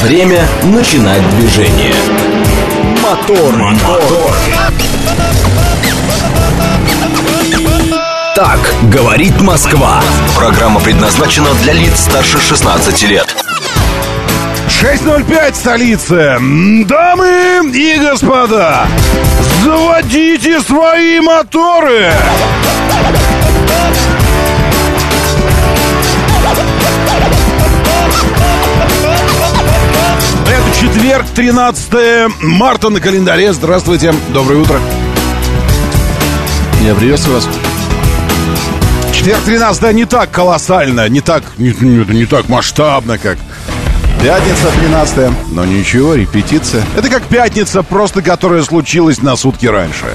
Время начинать движение. Мотор. Так говорит Москва. Программа предназначена для лиц старше 16 лет. 6:05, столица. Дамы и господа, заводите свои моторы. Это четверг, 13 марта на календаре. Здравствуйте, доброе утро. Я приветствую вас. Четверг, 13 не так колоссально, не так масштабно, как пятница, 13, но ничего, репетиция. Это как пятница, просто которая случилась на сутки раньше.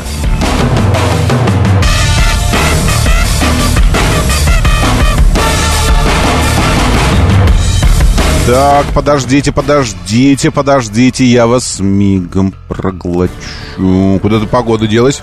Так, подождите, я вас мигом проглочу. Куда-то погода делась.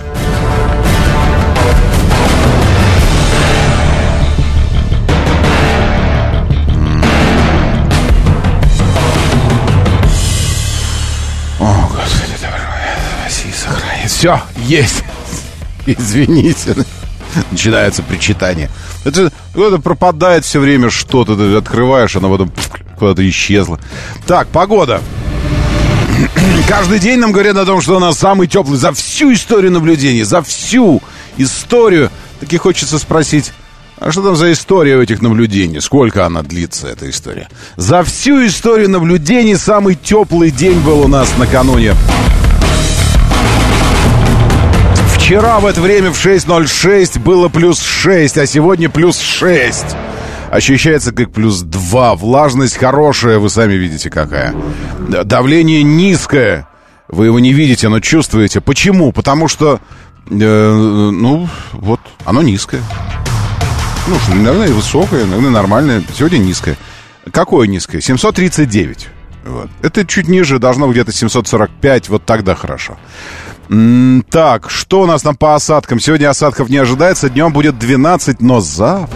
Все, есть. Извините. Начинается причитание. Это куда-то пропадает все время что-то. Ты открываешь, оно потом куда-то исчезло. Так, погода. Каждый день нам говорят о том, что у нас самый теплый за всю историю наблюдений. За всю историю. Так и хочется спросить, а что там за история у этих наблюдений? Сколько она длится, эта история? За всю историю наблюдений самый теплый день был у нас накануне. Вчера в это время в 6:06 было плюс 6, а сегодня плюс 6. Ощущается как плюс 2. Влажность хорошая, вы сами видите какая. Давление низкое. Вы его не видите, но чувствуете. Почему? Потому что, вот, оно низкое. Наверное, высокое, наверное, нормальное. Сегодня низкое. Какое низкое? 739. Вот. Это чуть ниже, должно быть где-то 745. Вот тогда хорошо. Так, что у нас там по осадкам? Сегодня осадков не ожидается. Днем будет 12, но завтра...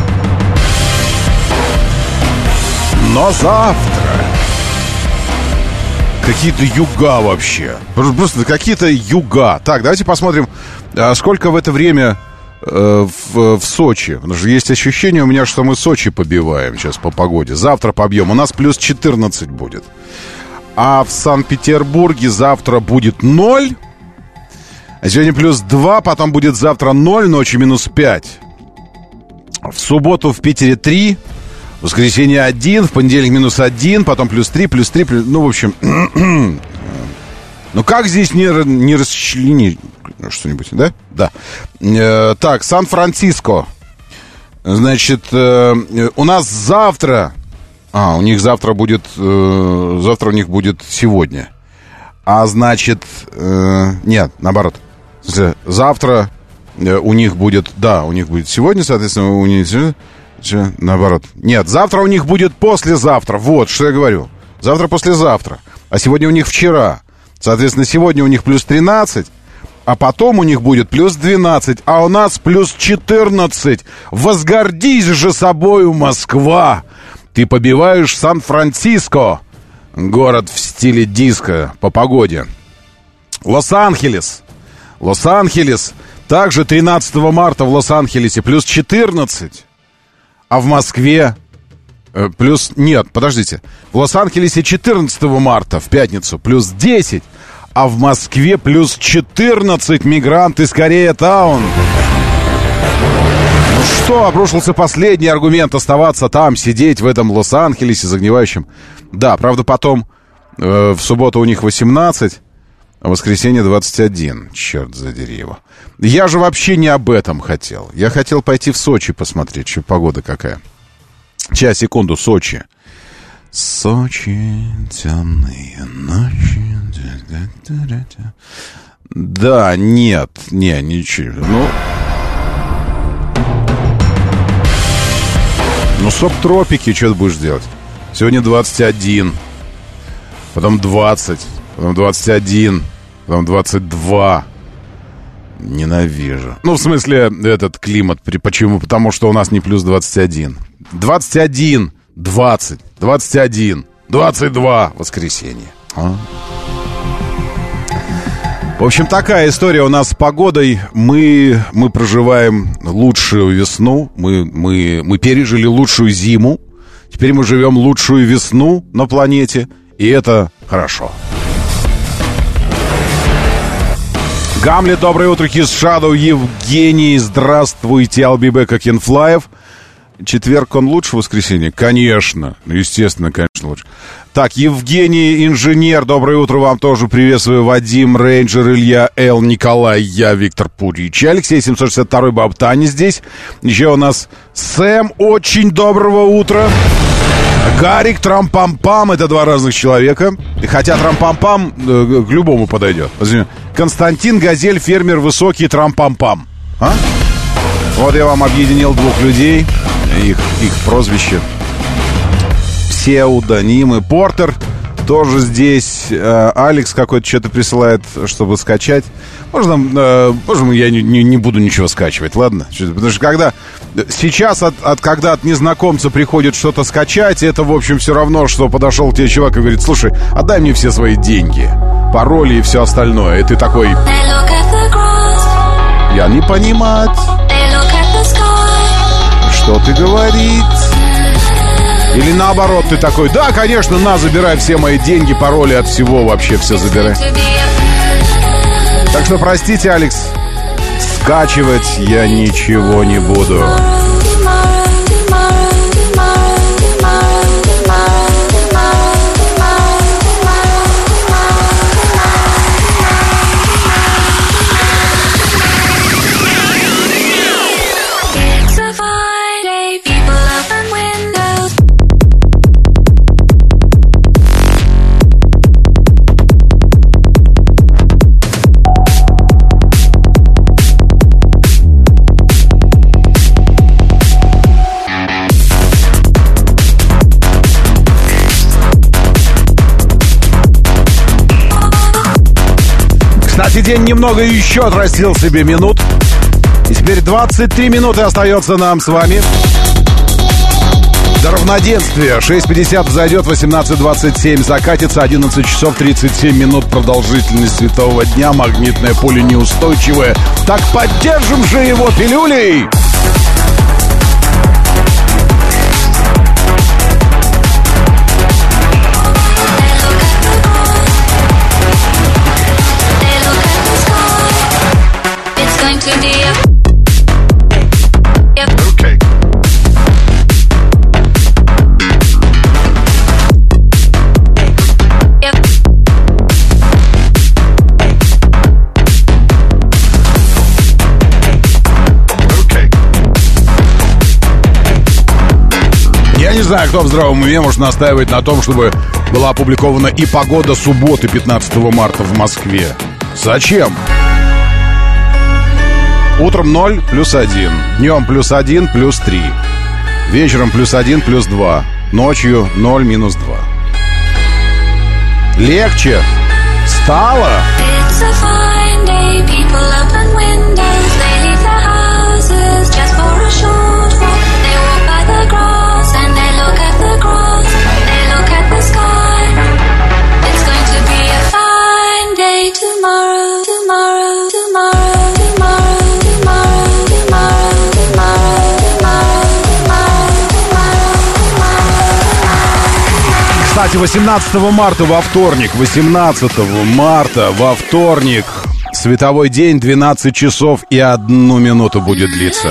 Какие-то юга вообще. Просто какие-то юга. Так, давайте посмотрим, сколько в это время в Сочи. Потому что есть ощущение у меня, что мы Сочи побиваем сейчас по погоде. Завтра побьем. У нас плюс 14 будет. А в Санкт-Петербурге завтра будет 0. А сегодня плюс 2, потом будет завтра 0, ночью минус 5. В субботу в Питере 3, в воскресенье 1, в понедельник минус 1, потом плюс 3, ну, в общем... Ну, как здесь не расчленить что-нибудь, да? Да. Так, Сан-Франциско. Значит, у нас завтра... у них завтра будет... Завтра у них будет сегодня. А значит... Нет, наоборот. Завтра у них будет... Да, у них будет сегодня, соответственно, у них... Наоборот. Нет, завтра у них будет послезавтра. Вот, что я говорю. Завтра послезавтра. А сегодня у них вчера. Соответственно, сегодня у них плюс 13, а потом у них будет плюс 12, а у нас плюс 14. Возгордись же собою, Москва! Ты побиваешь Сан-Франциско. Город в стиле диско по погоде. Лос-Анджелес. Также 13 марта в Лос-Анджелесе плюс 14. А в Москве плюс... Нет, подождите. В Лос-Анджелесе 14 марта, в пятницу, плюс 10. А в Москве плюс 14. Мигранты, скорее, таун. Ну что, обрушился последний аргумент оставаться там, сидеть в этом Лос-Анджелесе загнивающем. Да, правда, потом в субботу у них 18, а в воскресенье 21. Черт задери его. Я же вообще не об этом хотел. Я хотел пойти в Сочи посмотреть, что погода какая. Сейчас, секунду, Сочи. Сочи, темные ночи. Да, нет, ничего. Ну, субтропики, что ты будешь делать? Сегодня 21, потом 20, потом 21, потом 22. Ненавижу. Ну, в смысле, этот климат. Почему? Потому что у нас не плюс 21. 21, 20, 21, 22 воскресенье. В общем, такая история у нас с погодой. Мы проживаем лучшую весну. Мы пережили лучшую зиму. Теперь мы живем лучшую весну на планете. И это хорошо. Гамлет, доброе утро, His Shadow, Евгений, здравствуйте, I'll be back, Акинфлаев. Четверг, он лучше воскресенья? Конечно, естественно, конечно, лучше. Так, Евгений, инженер, доброе утро, вам тоже приветствую. Вадим, рейнджер, Илья, Эл, Николай, я, Виктор Пурич, Алексей, 762-й, баб Таня здесь. Еще у нас Сэм, очень доброго утра. Гарик, Трам-пам-пам, это два разных человека. Хотя Трам-пам-пам к любому подойдет. Константин, Газель, фермер, высокий, Трам-пам-пам. А? Вот я вам объединил двух людей. Их прозвище. Псевдонимы. Портер тоже здесь. Алекс какой-то что-то присылает, чтобы скачать. Можно я не буду ничего скачивать, ладно? Потому что сейчас когда от незнакомца приходит что-то скачать, это, в общем, все равно, что подошел к тебе чувак и говорит: слушай, отдай мне все свои деньги, пароли и все остальное. И ты такой: я не понимать, что ты говорить. Или наоборот, ты такой: да, конечно, на, забирай все мои деньги, пароли от всего, вообще все забирай. Так что простите, Алекс, скачивать я ничего не буду. Кстати, день немного еще отрастил себе минут. И теперь 23 минуты остается нам с вами до равноденствия. 6:50 взойдет, 18:27 закатится, 11 часов 37 минут продолжительность светового дня. Магнитное поле неустойчивое. Так поддержим же его пилюлей! Я не знаю, кто в здравом уме может настаивать на том, чтобы была опубликована и погода субботы 15 марта в Москве. Зачем? Утром 0 +1, днем +1 +3, вечером +1 +2, ночью 0 -2. Легче стало? Кстати, 18 марта во вторник, 18 марта во вторник, световой день 12 часов и 1 минуту будет длиться.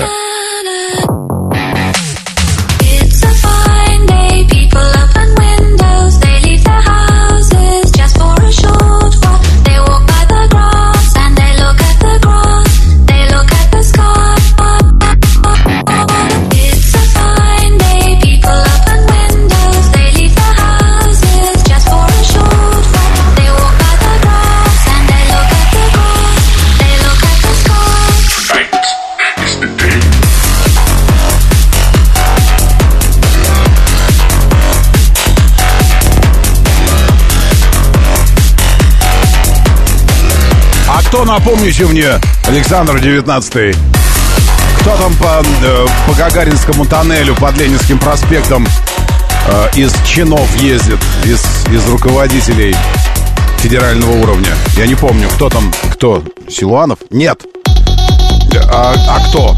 Напомните мне, Александр 19-й, кто там по Гагаринскому тоннелю под Ленинским проспектом из чинов ездит, из руководителей федерального уровня. Я не помню, кто там, кто? Силуанов? Нет. А кто?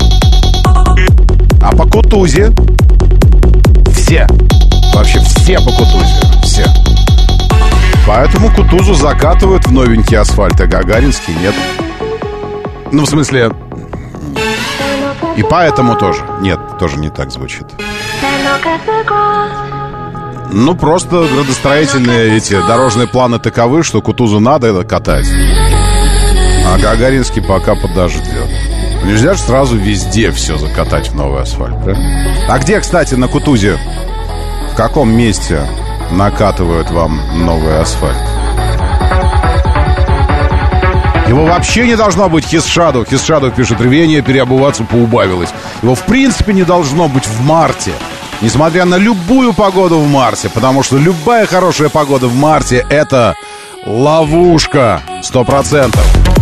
А по Кутузе все. Вообще все по Кутузе. Все. Поэтому Кутузу закатывают в новенький асфальт, а Гагаринский нет. Ну, в смысле... И поэтому тоже. Нет, тоже не так звучит. Ну, просто градостроительные эти дорожные планы таковы, что Кутузу надо катать. А Гагаринский пока подождет. Нельзя же сразу везде все закатать в новый асфальт, правильно? А где, кстати, на Кутузе, в каком месте накатывают вам новый асфальт? Его вообще не должно быть Хисшаду. Хисшаду пишет: рвение переобуваться поубавилось. Его в принципе не должно быть в марте. Несмотря на любую погоду в марте. Потому что любая хорошая погода в марте — это ловушка 100%.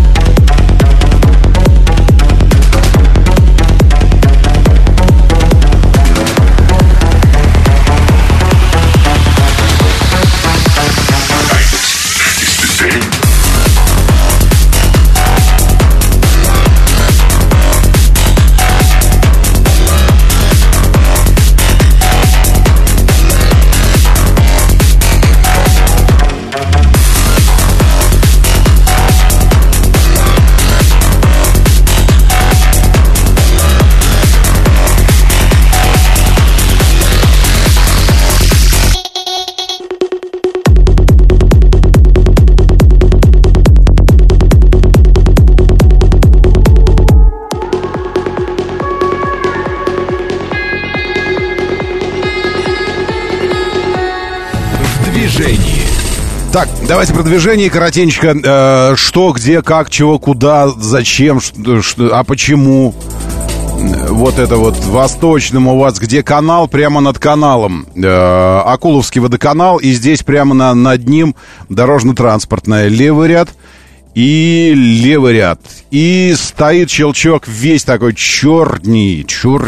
Так, давайте про движение коротенько. Что, где, как, чего, куда, зачем, а почему? Вот это вот в Восточном у вас, где канал, прямо над каналом. Акуловский водоканал, и здесь прямо над ним дорожно-транспортная. Левый ряд и левый ряд. И стоит щелчок весь такой черный.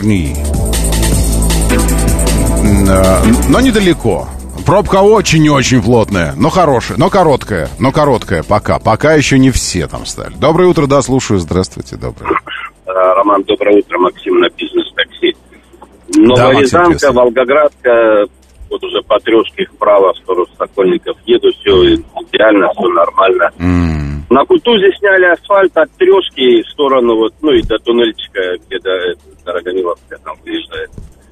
Но недалеко. Пробка очень-очень плотная, но хорошая, но короткая пока еще не все там стали. Доброе утро, да, слушаю, здравствуйте, доброе. Роман, доброе утро, Максим на бизнес-такси. Новорязанка, да, Волгоградка, вот уже по трешке вправо в сторону Сокольников еду, все идеально, все нормально. На Кутузе сняли асфальт от трешки в сторону, вот, ну и до туннельчика, где до Дорогомиловская там выезжает.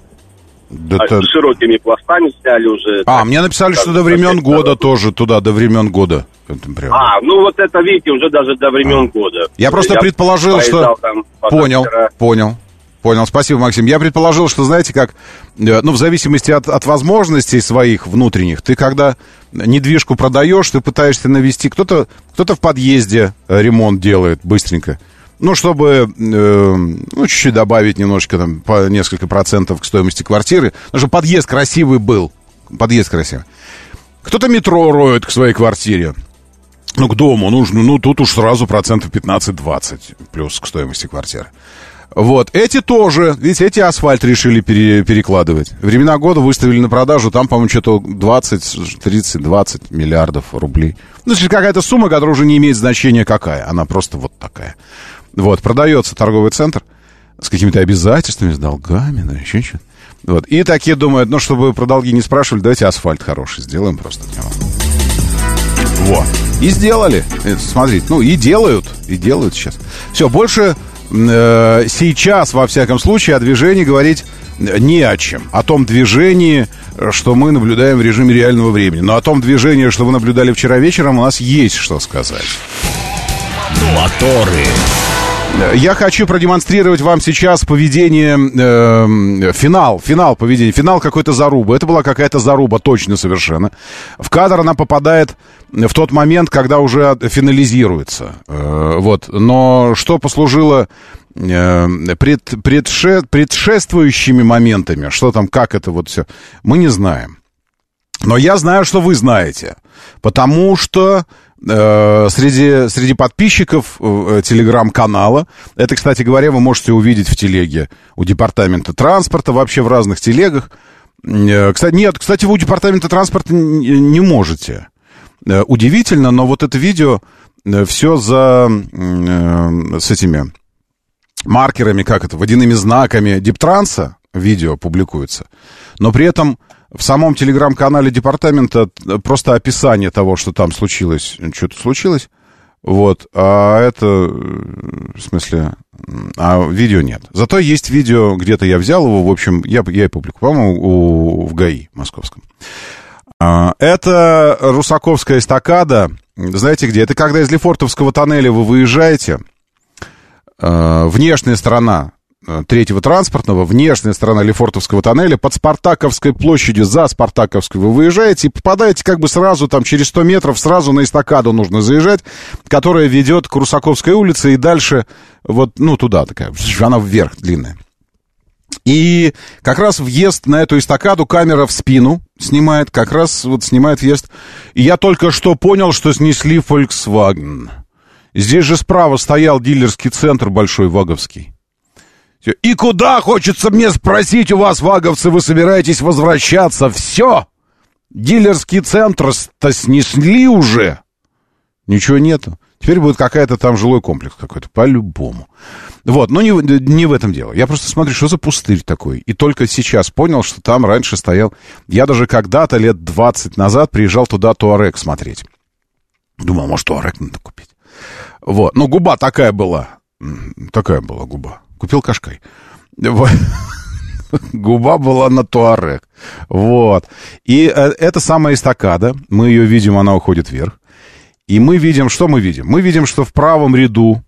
Широкими пластами сняли уже. Мне написали, что до времен года тоже туда, до времен года. Ну вот это, видите, уже даже до времен года. Я просто предположил, что... Понял. Спасибо, Максим. Я предположил, что, знаете, как, в зависимости от возможностей своих внутренних, ты когда недвижку продаешь, ты пытаешься навести... Кто-то в подъезде ремонт делает быстренько. Ну, чтобы, чуть-чуть добавить немножечко, там, по несколько процентов к стоимости квартиры. Ну, чтобы подъезд красивый был. Кто-то метро роет к своей квартире. Ну, к дому нужно, тут уж сразу процентов 15-20 плюс к стоимости квартиры. Вот, эти тоже, видите, эти асфальт решили перекладывать. Времена года выставили на продажу, там, по-моему, что-то 20 миллиардов рублей. Ну, это какая-то сумма, которая уже не имеет значения какая, она просто вот такая. Вот, продается торговый центр с какими-то обязательствами, с долгами, да, еще что-то. Вот, и такие думают, чтобы про долги не спрашивали, давайте асфальт хороший сделаем просто. Вот, и сделали. Смотрите, и делают сейчас. Все, больше сейчас, во всяком случае, о движении говорить не о чем. О том движении, что мы наблюдаем в режиме реального времени. Но о том движении, что вы наблюдали вчера вечером, у нас есть что сказать. Моторы. Я хочу продемонстрировать вам сейчас поведение, финал какой-то зарубы. Это была какая-то заруба, точно совершенно. В кадр она попадает в тот момент, когда уже финализируется. Вот. Но что послужило предшествующими моментами, что там, как это вот все, мы не знаем. Но я знаю, что вы знаете. Потому что среди подписчиков телеграм-канала, это, кстати говоря, вы можете увидеть в телеге у департамента транспорта, вообще в разных телегах, Кстати, вы у департамента транспорта не можете. Удивительно, но вот это видео все с этими маркерами, водяными знаками Диптранса видео публикуется. Но при этом в самом телеграм-канале департамента просто описание того, что там случилось, что-то случилось. Вот, а это, в смысле, видео нет. Зато есть видео, где-то я взял его, в общем, я и публикую, по-моему, в ГАИ московском. Это Русаковская эстакада. Знаете где? Это когда из Лефортовского тоннеля вы выезжаете, внешняя сторона третьего транспортного, внешняя сторона Лефортовского тоннеля, под Спартаковской площадью, за Спартаковской вы выезжаете и попадаете сразу, через 100 метров, сразу на эстакаду нужно заезжать, которая ведет к Русаковской улице и дальше туда такая, она вверх длинная. И как раз въезд на эту эстакаду камера в спину снимает, снимает въезд. И я только что понял, что снесли Volkswagen. Здесь же справа стоял дилерский центр большой ваговский. И куда, хочется мне спросить у вас, ваговцы, вы собираетесь возвращаться? Все! Дилерский центр-то снесли уже. Ничего нету. Теперь будет какая-то там жилой комплекс какой-то, по-любому. Вот, но не в этом дело. Я просто смотрю, что за пустырь такой. И только сейчас понял, что там раньше стоял... Я даже когда-то, лет 20 назад, приезжал туда Туарек смотреть. Думал, может, Туарек надо купить. Вот, губа такая была. Такая была губа. Купил Кашкай. Губа была на Туарек. Вот. И это самая эстакада. Мы ее видим, она уходит вверх. И мы видим, что мы видим? Мы видим, что в правом ряду...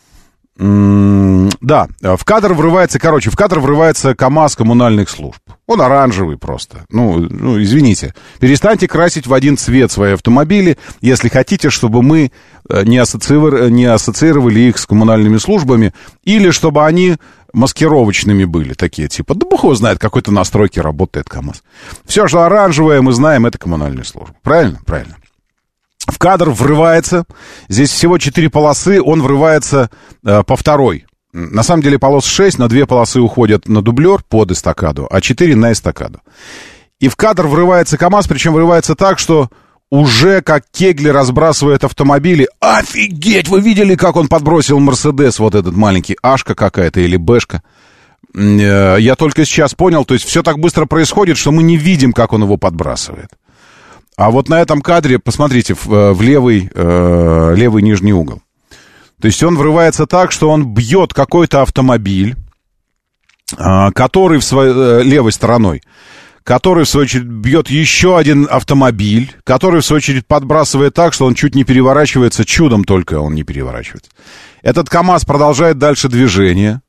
в кадр врывается КамАЗ коммунальных служб. Он оранжевый просто. Извините. Перестаньте красить в один цвет свои автомобили, если хотите, чтобы мы не ассоциировали их с коммунальными службами, или чтобы они маскировочными были, такие типа, да бог его знает, какой-то настройки работает КамАЗ. Все, что оранжевое, мы знаем, это коммунальные службы. Правильно? Правильно. В кадр врывается, здесь всего 4 полосы, он врывается по второй. На самом деле полос 6, но 2 полосы уходят на дублер под эстакаду, а 4 на эстакаду. И в кадр врывается КамАЗ, причем врывается так, что уже как кегли разбрасывает автомобили. Офигеть, вы видели, как он подбросил Мерседес, вот этот маленький, Ашка какая-то или Бэшка. Я только сейчас понял, то есть все так быстро происходит, что мы не видим, как он его подбрасывает. А вот на этом кадре, посмотрите, в левый нижний угол. То есть он врывается так, что он бьет какой-то автомобиль, который левой стороной, который, в свою очередь, бьет еще один автомобиль, который, в свою очередь, подбрасывает так, что он чуть не переворачивается, чудом только он не переворачивается. Этот КамАЗ продолжает дальше движение.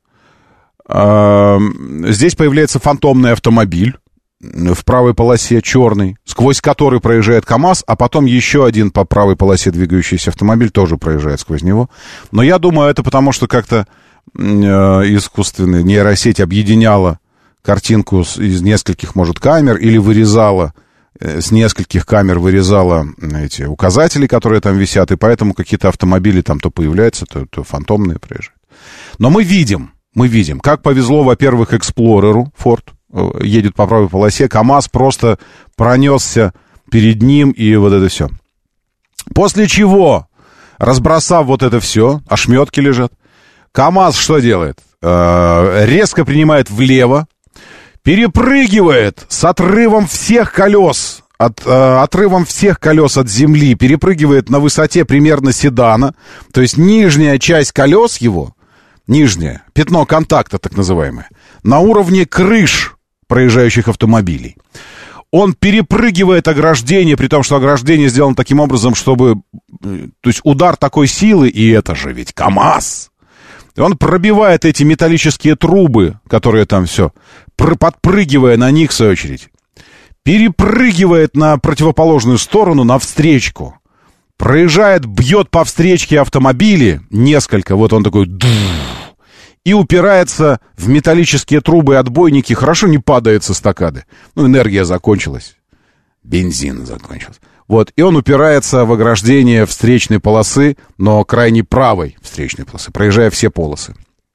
Здесь появляется фантомный автомобиль в правой полосе, черный, сквозь который проезжает КамАЗ, а потом еще один по правой полосе двигающийся автомобиль тоже проезжает сквозь него. Но я думаю, это потому, что как-то искусственная нейросеть объединяла картинку из нескольких, может, камер, или вырезала, с нескольких камер вырезала эти указатели, которые там висят, и поэтому какие-то автомобили там то появляются, то фантомные проезжают. Но мы видим, как повезло, во-первых, Эксплореру, Ford, едет по правой полосе, КамАЗ просто пронесся перед ним, и вот это все. После чего, разбросав вот это все, ошметки лежат, КамАЗ что делает? Резко принимает влево, перепрыгивает с отрывом всех колес, отрывом всех колес от земли, перепрыгивает на высоте примерно седана, то есть нижняя часть колес его, нижнее, пятно контакта так называемое, на уровне крыш проезжающих автомобилей. Он перепрыгивает ограждение, при том, что ограждение сделано таким образом, чтобы... То есть удар такой силы, и это же ведь КамАЗ. Он пробивает эти металлические трубы, которые там все, подпрыгивая на них, в свою очередь. Перепрыгивает на противоположную сторону, на встречку. Проезжает, бьет по встречке автомобили, несколько, вот он такой... И упирается в металлические трубы и отбойники. Хорошо не падает с эстакады. Энергия закончилась. Бензин закончился. Вот, и он упирается в ограждение встречной полосы, но крайне правой встречной полосы, проезжая все полосы.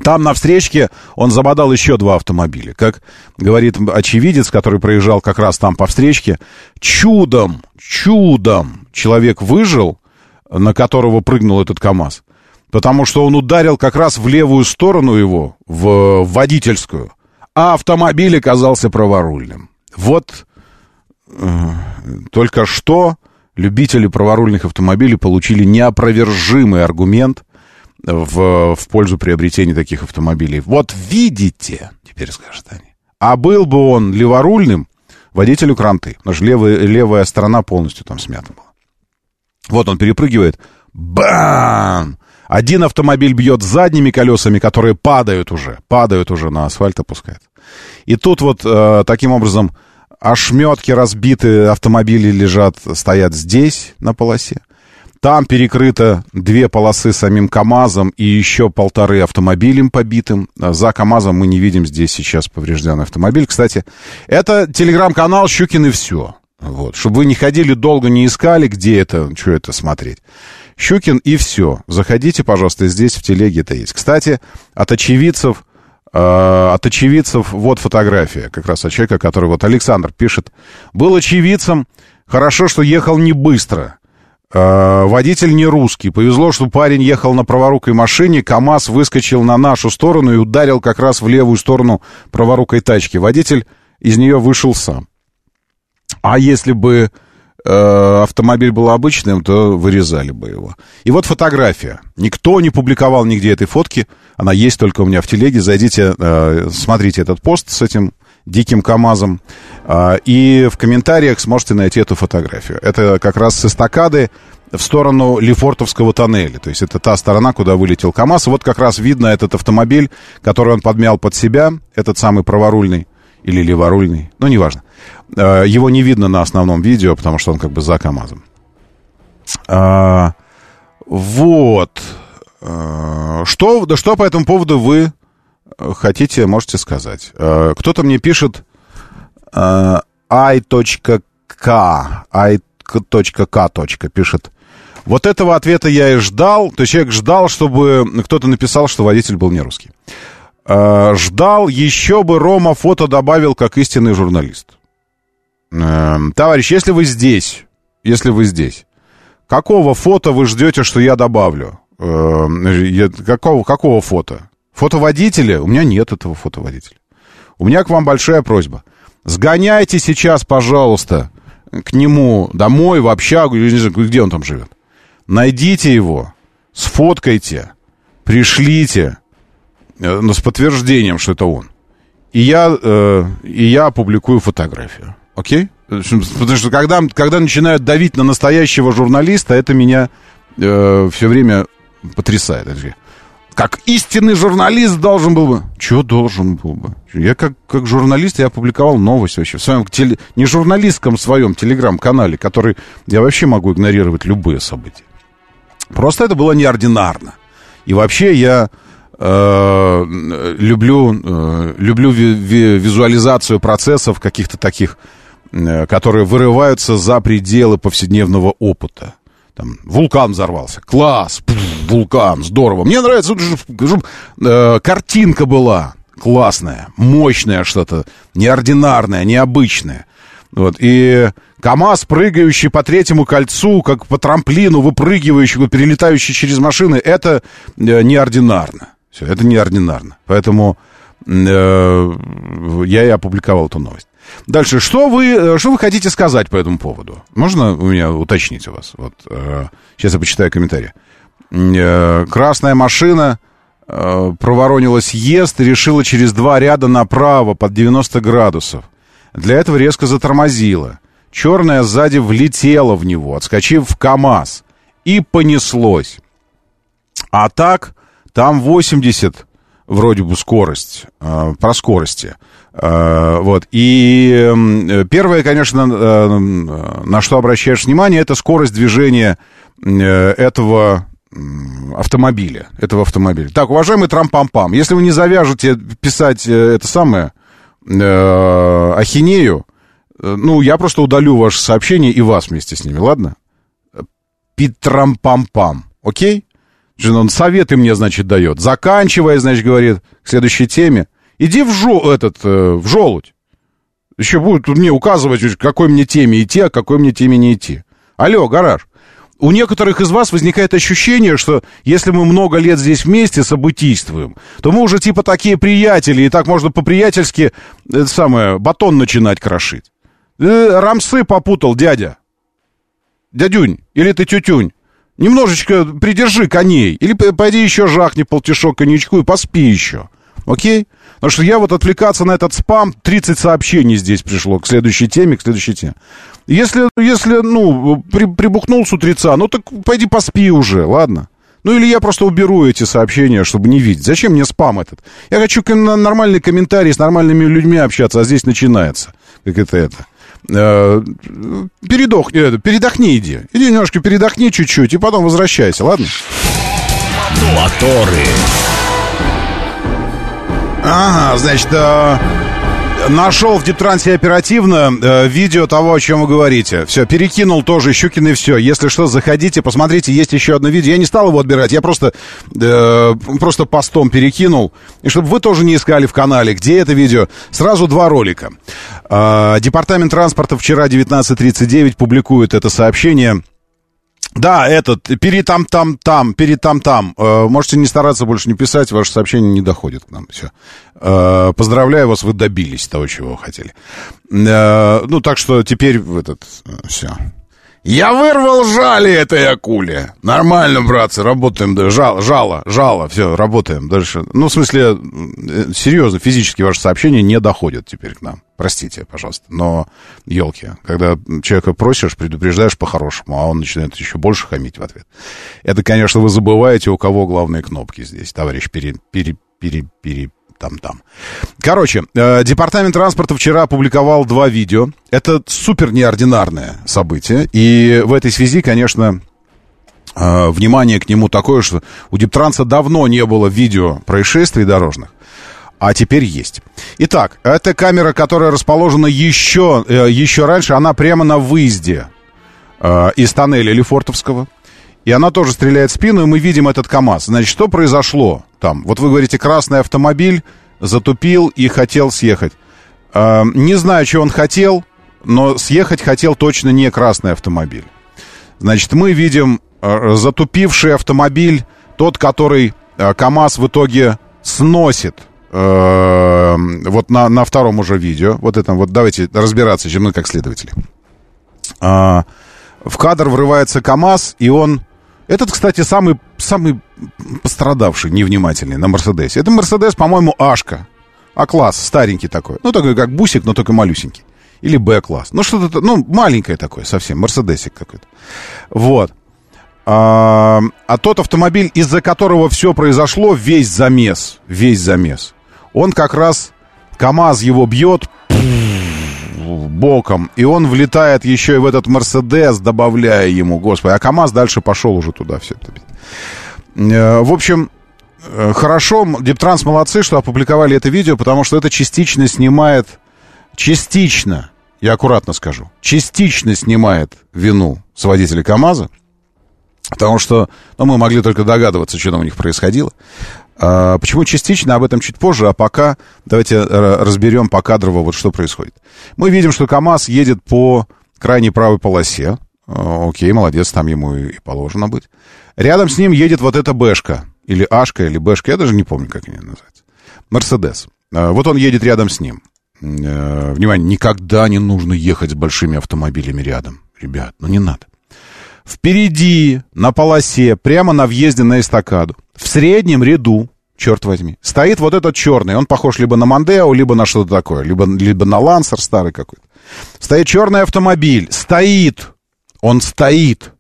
Там на встречке он забодал еще 2 автомобиля. Как говорит очевидец, который проезжал как раз там по встречке, чудом человек выжил, на которого прыгнул этот КАМАЗ, потому что он ударил как раз в левую сторону его, в водительскую, а автомобиль оказался праворульным. Вот только что любители праворульных автомобилей получили неопровержимый аргумент в пользу приобретения таких автомобилей. Вот видите, теперь скажут они, а был бы он леворульным, водителю кранты, потому что левая сторона полностью там смята была. Вот он перепрыгивает, бам! Один автомобиль бьет задними колесами, которые падают уже на асфальт, опускаются. И тут вот таким образом ошметки разбитые автомобили стоят здесь, на полосе. Там перекрыто 2 полосы самим КАМАЗом и еще 1,5 автомобилем побитым. За КАМАЗом мы не видим здесь сейчас поврежденный автомобиль. Кстати, это телеграм-канал «Щукин и все». Вот. Чтобы вы не ходили долго, не искали, где это, что это смотреть. «Щукин и все». Заходите, пожалуйста, здесь в телеге это есть. Кстати, от очевидцев вот фотография, как раз от человека, который вот Александр пишет. Был очевидцем, хорошо, что ехал не быстро. Водитель не русский. Повезло, что парень ехал на праворукой машине, КАМАЗ выскочил на нашу сторону и ударил как раз в левую сторону праворукой тачки. Водитель из нее вышел сам. А если бы автомобиль был обычным, то вырезали бы его. И вот фотография. Никто не публиковал нигде этой фотки. Она есть только у меня в телеге. Зайдите, смотрите этот пост с этим диким КАМАЗом. И в комментариях сможете найти эту фотографию. Это как раз с эстакады в сторону Лефортовского тоннеля. То есть это та сторона, куда вылетел КАМАЗ. Вот как раз видно этот автомобиль, который он подмял под себя. Этот самый праворульный или леворульный. Ну, неважно. Его не видно на основном видео, потому что он как бы за КАМАЗом. Вот. Что по этому поводу вы хотите, можете сказать. Кто-то мне пишет i.k пишет. Вот этого ответа я и ждал. То есть человек ждал, чтобы кто-то написал, что водитель был не русский. Ждал, еще бы Рома фото добавил, как истинный журналист. Товарищ, если вы здесь, какого фото вы ждете, что я добавлю? Какого фото? Фото водителя? У меня нет этого фото водителя. У меня к вам большая просьба. Сгоняйте сейчас, пожалуйста, к нему домой, в общагу, не знаю, где он там живет. Найдите его, сфоткайте, пришлите, с подтверждением, что это он. И я опубликую фотографию. Окей? Потому что когда начинают давить на настоящего журналиста, это меня все время потрясает. Как истинный журналист должен был бы. Чего должен был бы? Я как журналист, я опубликовал новость вообще. В своем не журналистском своем телеграм-канале, который я вообще могу игнорировать любые события. Просто это было неординарно. И вообще я люблю визуализацию процессов каких-то таких, которые вырываются за пределы повседневного опыта. Там, вулкан взорвался. Класс! Вулкан! Здорово! Мне нравится, картинка была классная, мощная что-то, неординарное, необычное. Вот. И КАМАЗ, прыгающий по 3-му кольцу, как по трамплину, выпрыгивающий, перелетающий через машины, это неординарно. Все, это неординарно. Поэтому я и опубликовал эту новость. Дальше, что вы хотите сказать по этому поводу? Можно у меня уточнить у вас? Вот, сейчас я почитаю комментарии. Красная машина проворонила съезд и решила через 2 ряда направо под 90 градусов. Для этого резко затормозила. Черная сзади влетела в него, отскочив в КАМАЗ. И понеслось. А так, там 80 вроде бы скорость, про скорости. Вот. И первое, конечно, на что обращаешь внимание, это скорость движения этого автомобиля. Так, уважаемый Трам-Пам-Пам, если вы не завяжете писать это самое ахинею, ну, я просто удалю ваше сообщение и вас вместе с ними, ладно? Питрам-Пам-Пам, окей? Он советы мне, значит, дает. Заканчивая, значит, говорит, к следующей теме. Иди в желудь. Еще будет мне указывать, к какой мне теме идти, а к какой мне теме не идти. Алло, гараж. У некоторых из вас возникает ощущение, что если мы много лет здесь вместе событийствуем, то мы уже типа такие приятели, и так можно по-приятельски батон начинать крошить. Рамсы попутал, дядя. Дядюнь, или ты тютюнь. Немножечко придержи коней. Или пойди еще жахни полтишок коньячку и поспи еще. Окей? Потому что я вот отвлекаться на этот спам, 30 сообщений здесь пришло к следующей теме. Если прибухнул с утреца, ну так пойди поспи уже, ладно? Ну или я просто уберу эти сообщения, чтобы не видеть. Зачем мне спам этот? Я хочу нормальный комментарий, с нормальными людьми общаться, а здесь начинается. Как это. Передохни иди. Иди немножко передохни чуть-чуть и потом возвращайся, ладно? Моторы. Ага, значит, нашел в Диптрансе оперативно видео того, о чем вы говорите. Все, перекинул тоже, Щукин и все. Если что, заходите, посмотрите, есть еще одно видео. Я не стал его отбирать, я просто постом перекинул. И чтобы вы тоже не искали в канале, где это видео, сразу 2 ролика. Департамент транспорта вчера 19:39 публикует это сообщение. Да, перетам-там. Можете не стараться больше не писать, ваше сообщение не доходит к нам. Все. Поздравляю вас, вы добились того, чего вы хотели. Так что теперь все. Я вырвал жали этой акуле. Нормально, братцы, работаем. Жало, все, работаем дальше. В смысле, серьезно, физически ваше сообщение не доходит теперь к нам. Простите, пожалуйста, но, елки, когда человека просишь, предупреждаешь по-хорошему, а он начинает еще больше хамить в ответ. Это, конечно, вы забываете, у кого главные кнопки здесь, товарищ там. Короче, Департамент транспорта вчера опубликовал 2 видео. Это супер неординарное событие. И в этой связи, конечно, внимание к нему такое, что у Диптранса давно не было видео происшествий дорожных, а теперь есть. Итак, это камера, которая расположена еще раньше, она прямо на выезде из тоннеля Лефортовского. И она тоже стреляет в спину, и мы видим этот КамАЗ. Значит, что произошло там? Вот вы говорите, красный автомобиль затупил и хотел съехать. Не знаю, что он хотел, но съехать хотел точно не красный автомобиль. Значит, мы видим затупивший автомобиль, тот, который КамАЗ в итоге сносит. Вот на втором уже видео. Вот это вот давайте разбираться, чем мы как следователи. В кадр врывается КамАЗ, и он... Этот, кстати, самый пострадавший, невнимательный на Мерседесе. Это Мерседес, по-моему, А-шка. А-класс, старенький такой. Такой, как бусик, но только малюсенький. Или Б-класс. Что-то, маленькое такое совсем, Мерседесик какой-то. Вот. А тот автомобиль, из-за которого все произошло, весь замес. Он как раз, КамАЗ его бьет боком, и он влетает еще и в этот Мерседес, добавляя ему, господи, а КамАЗ дальше пошел уже туда все это. В общем, хорошо, Диптранс молодцы, что опубликовали это видео, потому что это частично, я аккуратно скажу, частично снимает вину с водителя КамАЗа, потому что мы могли только догадываться, что там у них происходило. Почему частично, об этом чуть позже, а пока давайте разберем покадрово, вот что происходит. Мы видим, что КамАЗ едет по крайней правой полосе. Окей, молодец, там ему и положено быть. Рядом с ним едет вот эта Бэшка, или Ашка, или Бэшка, я даже не помню, как они называются. Мерседес. Вот он едет рядом с ним. Внимание, никогда не нужно ехать с большими автомобилями рядом. Ребят, не надо. Впереди, на полосе, прямо на въезде на эстакаду, в среднем ряду, черт возьми, стоит вот этот черный. Он похож либо на Мондео, либо на что-то такое, либо на Лансер старый какой-то. Стоит черный автомобиль. Он стоит.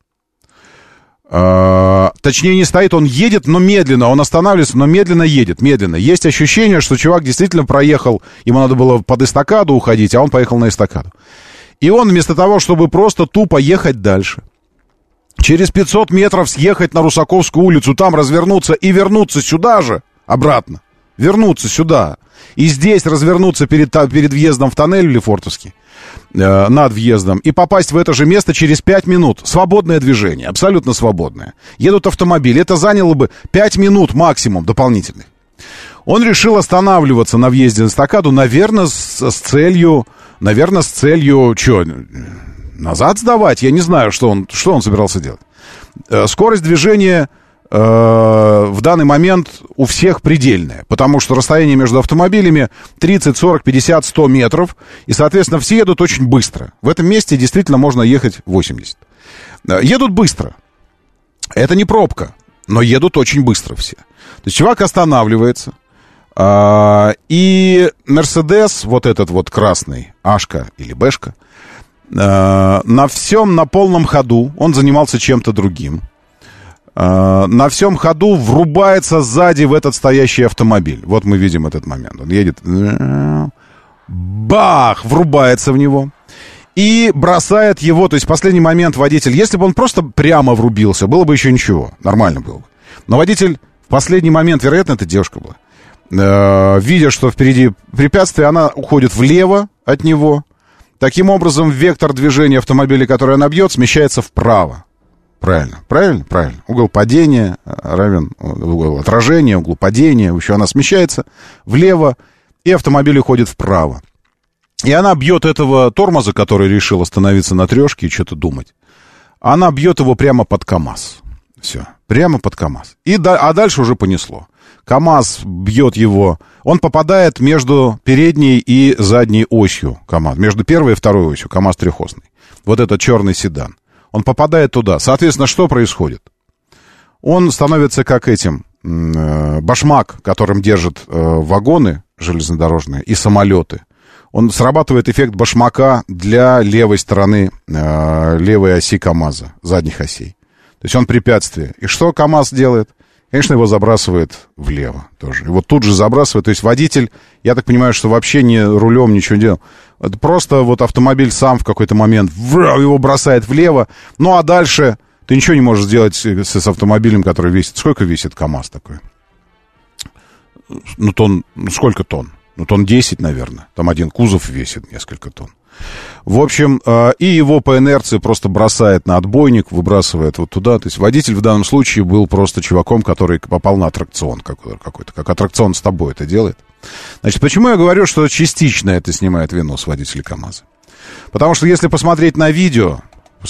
Точнее, не стоит, он едет, но медленно. Он останавливается, но медленно едет. Медленно. Есть ощущение, что чувак действительно проехал. Ему надо было под эстакаду уходить, а он поехал на эстакаду. И он вместо того, чтобы просто тупо ехать дальше, через 500 метров съехать на Русаковскую улицу, там развернуться и вернуться сюда же, обратно. Вернуться сюда. И здесь развернуться перед въездом в тоннель Лефортовский. над въездом и попасть в это же место через 5 минут. Свободное движение, абсолютно свободное. Едут автомобили, это заняло бы 5 минут максимум дополнительных. Он решил останавливаться на въезде на эстакаду, наверное, с целью, что, назад сдавать? Я не знаю, что он собирался делать. Скорость движения в данный момент у всех предельная, потому что расстояние между автомобилями 30, 40, 50, 100 метров, и, соответственно, все едут очень быстро. В этом месте действительно можно ехать 80. Едут быстро. Это не пробка, но едут очень быстро все. То есть чувак останавливается, и Мерседес, вот этот вот красный, Ашка или Бэшка, на полном ходу, он занимался чем-то другим, на всем ходу врубается сзади в этот стоящий автомобиль. Вот мы видим этот момент. Он едет, бах, врубается в него и бросает его. То есть в последний момент водитель, если бы он просто прямо врубился, было бы еще ничего, нормально было бы. Но водитель в последний момент, вероятно, это девушка была, видя, что впереди препятствие, она уходит влево от него. Таким образом, вектор движения автомобиля, который она бьет, смещается вправо. Правильно. Угол падения равен угол отражения, углу падения. Еще она смещается влево, и автомобиль уходит вправо. И она бьет этого тормоза, который решил остановиться на трешке и что-то думать. Она бьет его прямо под КамАЗ. Все, прямо под КамАЗ. А дальше уже понесло. КамАЗ бьет его, он попадает между передней и задней осью КамАЗ, между первой и второй осью, КамАЗ трехосный. Вот этот черный седан. Он попадает туда. Соответственно, что происходит? Он становится как башмак, которым держат вагоны железнодорожные и самолеты. Он срабатывает эффект башмака для левой стороны, левой оси КамАЗа, задних осей. То есть он препятствие. И что КамАЗ делает? Конечно, его забрасывает влево тоже. Его тут же забрасывает. То есть водитель, я так понимаю, что вообще не рулем ничего не делал. Это просто вот автомобиль сам в какой-то момент его бросает влево. Ну, а дальше ты ничего не можешь сделать с автомобилем, который весит. Сколько весит КамАЗ такой? Сколько тонн? Тонн 10, наверное. Там один кузов весит несколько тонн. В общем, и его по инерции просто бросает на отбойник, выбрасывает вот туда. То есть водитель в данном случае был просто чуваком, который попал на аттракцион какой-то. Как аттракцион с тобой это делает. Значит, почему я говорю, что частично это снимает вину с водителей КамАЗа? Потому что если посмотреть на видео,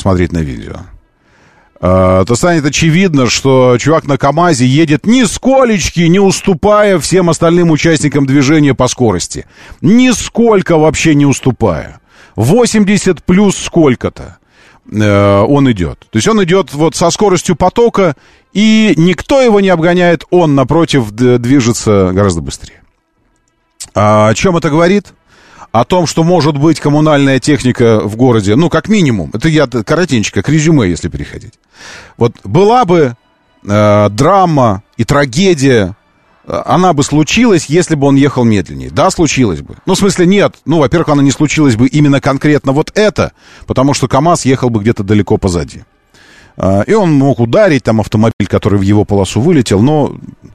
то станет очевидно, что чувак на КамАЗе едет нисколечки не уступая всем остальным участникам движения по скорости. Нисколько вообще не уступая. 80 плюс сколько-то он идет. То есть он идет вот со скоростью потока, и никто его не обгоняет, он, напротив, движется гораздо быстрее. О чем это говорит? О том, что может быть коммунальная техника в городе, как минимум, это я коротенько, к резюме, если переходить. Вот была бы драма и трагедия, она бы случилась, если бы он ехал медленнее. Да, случилось бы. В смысле, нет. Во-первых, она не случилась бы именно конкретно вот это, потому что КамАЗ ехал бы где-то далеко позади. И он мог ударить там автомобиль, который в его полосу вылетел, но...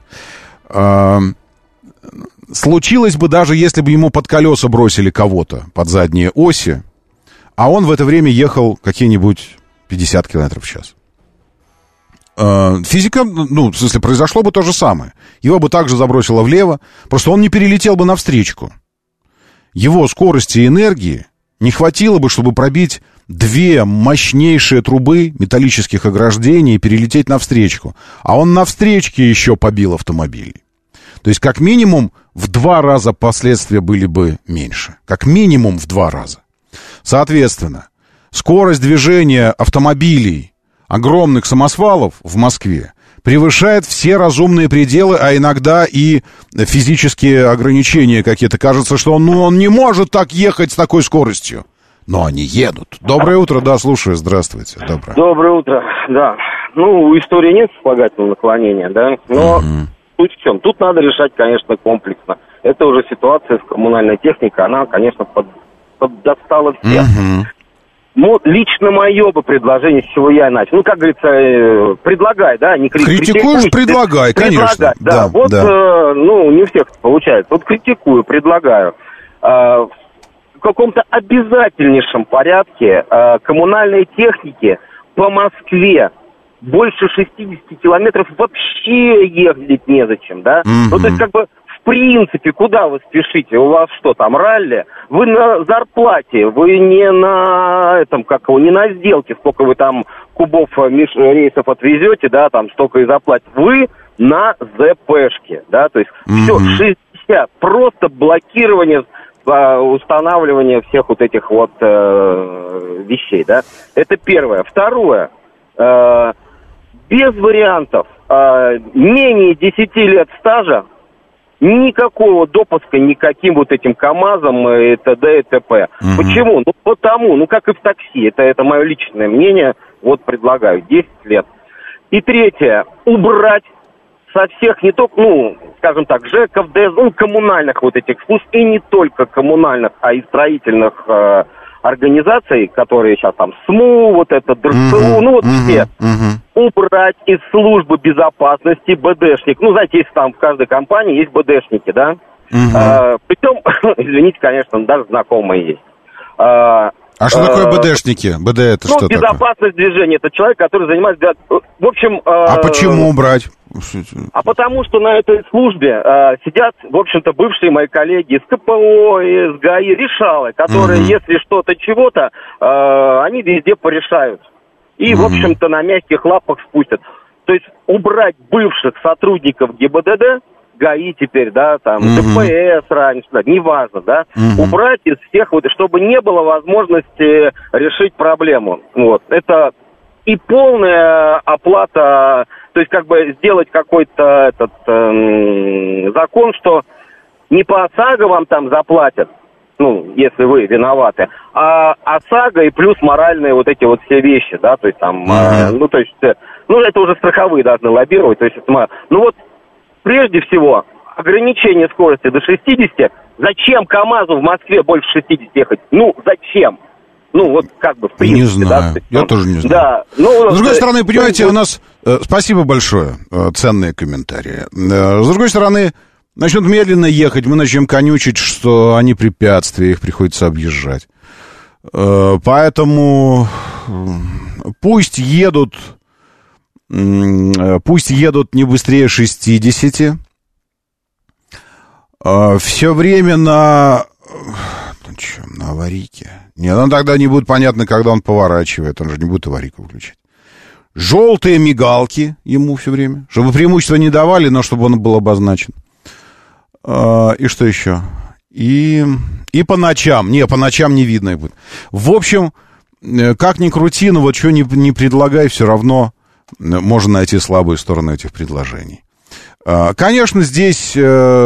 Случилось бы даже, если бы ему под колеса бросили кого-то под задние оси, а он в это время ехал какие-нибудь 50 км в час. Физика, в смысле, произошло бы то же самое. Его бы также забросило влево, просто он не перелетел бы навстречку. Его скорости и энергии не хватило бы, чтобы пробить 2 мощнейшие трубы металлических ограждений и перелететь навстречку. А он навстречке еще побил автомобиль. То есть, как минимум, в 2 раза последствия были бы меньше. Как минимум в 2 раза. Соответственно, скорость движения автомобилей огромных самосвалов в Москве превышает все разумные пределы, а иногда и физические ограничения какие-то. Кажется, что он не может так ехать с такой скоростью. Но они едут. Доброе утро, да, слушаю, здравствуйте. Доброе утро, да. У истории нет вспомогательного наклонения, да, но... Суть в чем? Тут надо решать, конечно, комплексно. Это уже ситуация с коммунальной техникой, она, конечно, поддостала всех. Лично мое бы предложение, с чего я начал. Как говорится, предлагай, да? Не критикуешь, предлагай, конечно. Да. Не у всех получается. Вот критикую, предлагаю. каком-то обязательнейшем порядке коммунальной техники по Москве больше 60 километров вообще ездить незачем, да? Ну, то есть, как бы, в принципе, куда вы спешите? У вас что, там, ралли? Вы на зарплате, вы не на этом, не на сделке, сколько вы там кубов рейсов отвезете, да, там, столько и заплатите. Вы на ЗПшке, да, то есть, все, 60, просто блокирование, устанавливание всех вот этих вот вещей, да. Это первое. Второе. Без вариантов. Менее 10 лет стажа, никакого допуска никаким вот этим КАМАЗам и т.д. и т.п. Почему? Ну, потому, как и в такси, это мое личное мнение, вот предлагаю, 10 лет. И третье, убрать со всех, не только, скажем так, ЖЭКов, коммунальных вот этих служб, и не только коммунальных, а и строительных организаций, которые сейчас там СМУ, вот это ДРСУ, все, убрать из службы безопасности БДшник. Знаете, если там в каждой компании есть БДшники, да? Причем, извините, конечно, даже знакомые есть. А что такое БДшники? БД это что такое? Безопасность движения. Это человек, который занимается... В общем... А почему убрать? А потому что на этой службе сидят, в общем-то, бывшие мои коллеги из КПО, из ГАИ, решалы, которые, если что-то, чего-то, они везде порешают. И, в общем-то, на мягких лапах спустят. То есть убрать бывших сотрудников ГИБДД, ГАИ теперь, да, там, ДПС раньше, неважно, да, убрать из всех, вот, чтобы не было возможности решить проблему. Вот, это и полная оплата, то есть, сделать какой-то закон, что не по ОСАГО вам там заплатят, если вы виноваты, а ОСАГО и плюс моральные вот эти вот все вещи, да, то есть, там, это уже страховые должны лоббировать, то есть, прежде всего, ограничение скорости до 60. Зачем КАМАЗу в Москве больше 60 ехать? Зачем? В принципе. Не знаю, да, я тоже не знаю. Да, с другой стороны, понимаете, у нас... Спасибо большое, ценные комментарии. С другой стороны, начнут медленно ехать, мы начнем конючить, что они препятствия, их приходится объезжать. Поэтому пусть едут не быстрее 60. Все время на аварийке. Нет, тогда не будет понятно, когда он поворачивает. Он же не будет аварийку включать. Желтые мигалки ему все время. Чтобы преимущества не давали, но чтобы он был обозначен. И что еще? И по ночам. По ночам не видно будет. В общем, как ни крути, но вот что не предлагай, все равно можно найти слабые стороны этих предложений. Конечно, здесь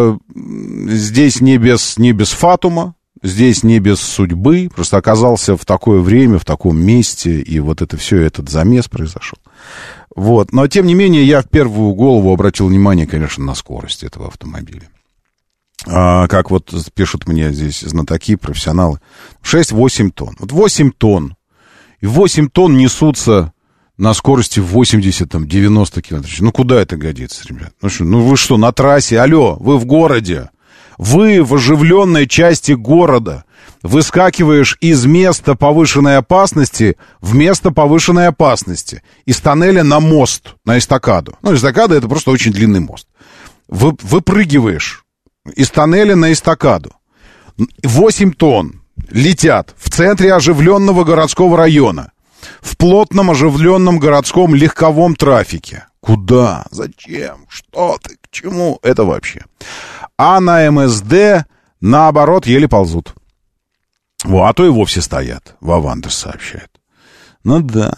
не без фатума, здесь не без судьбы, просто оказался в такое время, в таком месте, и вот это все, этот замес произошел. Вот. Но, тем не менее, я в первую голову обратил внимание, конечно, на скорость этого автомобиля. Как вот пишут мне здесь знатоки, профессионалы, 6-8 тонн. Вот 8 тонн. И 8 тонн несутся на скорости 80-90 км. Куда это годится, ребят? Вы что, на трассе? Алло, вы в городе. Вы в оживленной части города. Выскакиваешь из места повышенной опасности в место повышенной опасности. Из тоннеля на мост, на эстакаду. Эстакада — это просто очень длинный мост. Выпрыгиваешь из тоннеля на эстакаду. 8 тонн летят в центре оживленного городского района. В плотном, оживленном городском легковом трафике. Куда? Зачем? Что ты? К чему? Это вообще. А на МСД, наоборот, еле ползут. А то и вовсе стоят. Вавандер сообщает. Да.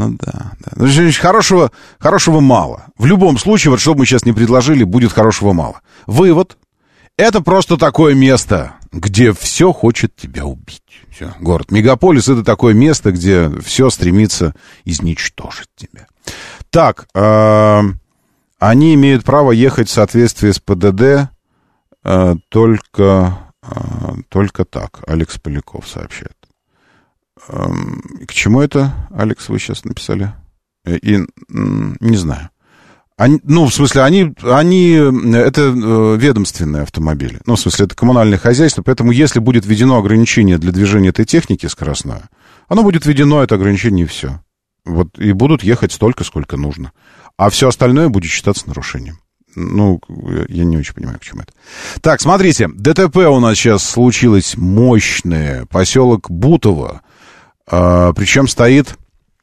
Хорошего мало. В любом случае, вот что бы мы сейчас не предложили, будет хорошего мало. Вывод. Это просто такое место, где все хочет тебя убить. Все. Город Мегаполис — это такое место, где все стремится изничтожить тебя. Так, они имеют право ехать в соответствии с ПДД только так, Алекс Поляков сообщает. К чему это, Алекс, вы сейчас написали? И не знаю. Они, в смысле, это ведомственные автомобили. В смысле, это коммунальное хозяйство. Поэтому, если будет введено ограничение для движения этой техники скоростное, оно будет введено, это ограничение, и все. Вот, и будут ехать столько, сколько нужно. А все остальное будет считаться нарушением. Я не очень понимаю, к чему это. Так, смотрите, ДТП у нас сейчас случилось мощное. Поселок Бутово. Причем стоят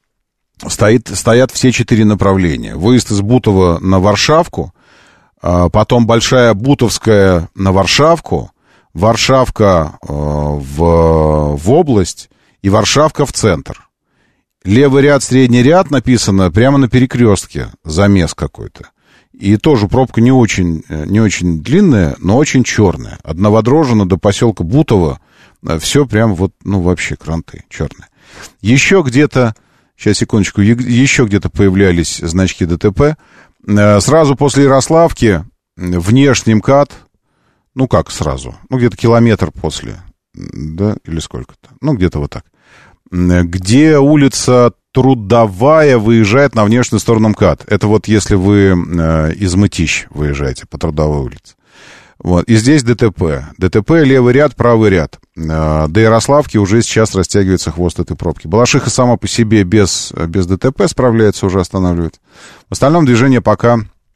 все 4 направления. Выезд из Бутова на Варшавку, потом Большая Бутовская на Варшавку, Варшавка в область и Варшавка в центр. Левый ряд, средний ряд написано прямо на перекрестке, замес какой-то. И тоже пробка не очень длинная, но очень черная. От Новодрожжина до поселка Бутово все прям вообще кранты черные. Еще где-то, сейчас, секундочку, еще где-то появлялись значки ДТП. Сразу после Ярославки внешний МКАД, как сразу, где-то километр после, да, или сколько-то, где-то вот так. Где улица Трудовая выезжает на внешнюю сторону МКАД. Это вот если вы из Мытищ выезжаете по Трудовой улице. Вот. И здесь ДТП. ДТП, левый ряд, правый ряд. До Ярославки уже сейчас растягивается хвост этой пробки. Балашиха сама по себе без ДТП справляется, уже останавливает. В остальном движение пока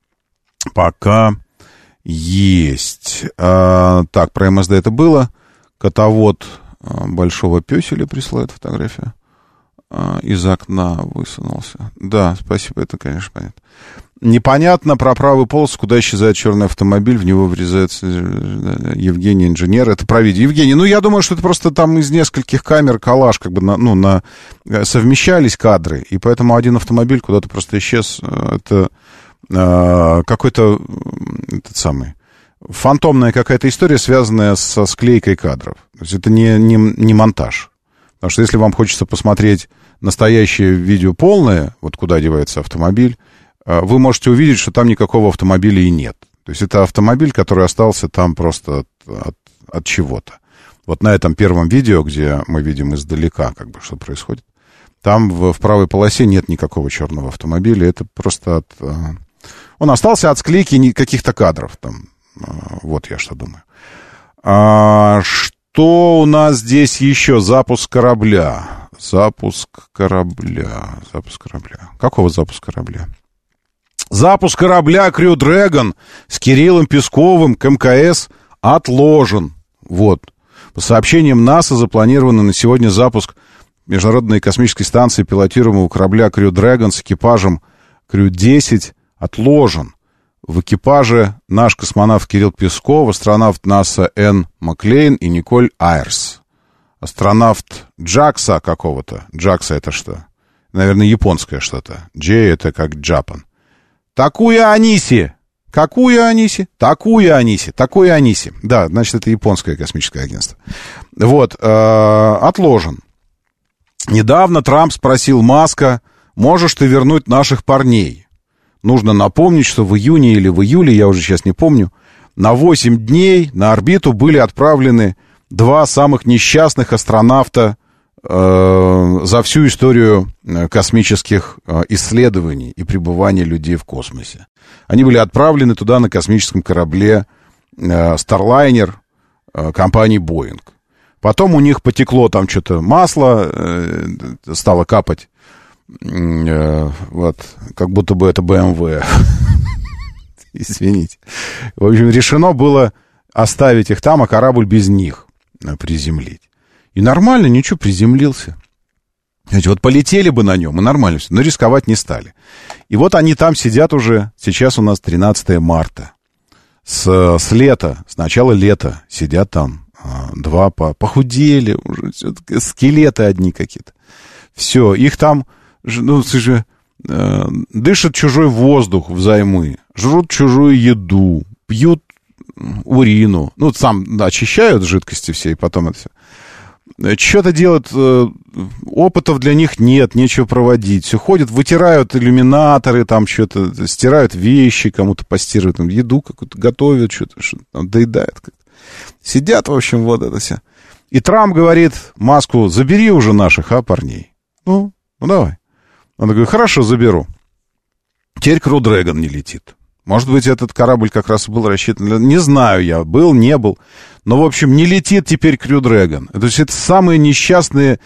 есть. Так, про МСД это было. Котовод большого пёселя присылает фотографию. Из окна высунулся. Да, спасибо, это, конечно, понятно. Непонятно про правую полосу, куда исчезает черный автомобиль, в него врезается Евгений, инженер. Это про видео. Евгений, я думаю, что это просто там из нескольких камер коллаж, совмещались кадры, и поэтому один автомобиль куда-то просто исчез. Это какой-то фантомная какая-то история, связанная со склейкой кадров. То есть это не монтаж. Потому что если вам хочется посмотреть настоящее видео полное, вот куда девается автомобиль, вы можете увидеть, что там никакого автомобиля и нет. То есть это автомобиль, который остался там просто от чего-то. Вот на этом первом видео, где мы видим издалека, что происходит, там в правой полосе нет никакого черного автомобиля. Это просто он остался от склейки каких-то кадров. Там. Вот я что думаю. Что у нас здесь еще? Запуск корабля. Какого запуска корабля? Запуск корабля Crew Dragon с Кириллом Песковым к МКС отложен. Вот. По сообщениям НАСА запланирован на сегодня запуск Международной космической станции пилотируемого корабля Crew Dragon с экипажем Crew-10 отложен. В экипаже наш космонавт Кирилл Песков, астронавт НАСА Энн Маклейн и Николь Айрс. Астронавт Джакса какого-то. Джакса это что? Наверное, японское что-то. Джей это как Japan. Такуя Аниси. Да, значит, это японское космическое агентство. Вот, отложен. Недавно Трамп спросил Маска, можешь ты вернуть наших парней? Нужно напомнить, что в июне или в июле, я уже сейчас не помню, на 8 дней на орбиту были отправлены 2 самых несчастных астронавта за всю историю космических исследований и пребывания людей в космосе. Они были отправлены туда на космическом корабле Starliner компании Boeing. Потом у них потекло там что-то масло, стало капать. Вот, как будто бы это BMW. Извините. В общем, решено было оставить их там, а корабль без них приземлить. И нормально, ничего, приземлился. Знаете, вот полетели бы на нем, и нормально все, но рисковать не стали. И вот они там сидят уже, сейчас у нас 13 марта. С лета, с начала лета сидят там 2 похудели уже, скелеты одни какие-то. Все, их там, дышат чужой воздух взаймы, жрут чужую еду, пьют урину. Сам очищают жидкости все, и потом это все. Что-то делают, опытов для них нет, нечего проводить. Все ходят, вытирают иллюминаторы, там что-то, стирают вещи, кому-то постирают, там, еду какую-то готовят, что-то там доедают. Сидят, в общем, вот это все. И Трамп говорит Маску, забери уже наших, парней. Ну, давай. Он говорит, хорошо, заберу. Теперь Crew Dragon не летит. Может быть, этот корабль как раз был рассчитан... Не знаю я, был, не был. Но, в общем, не летит теперь Crew Dragon. То есть это самые несчастные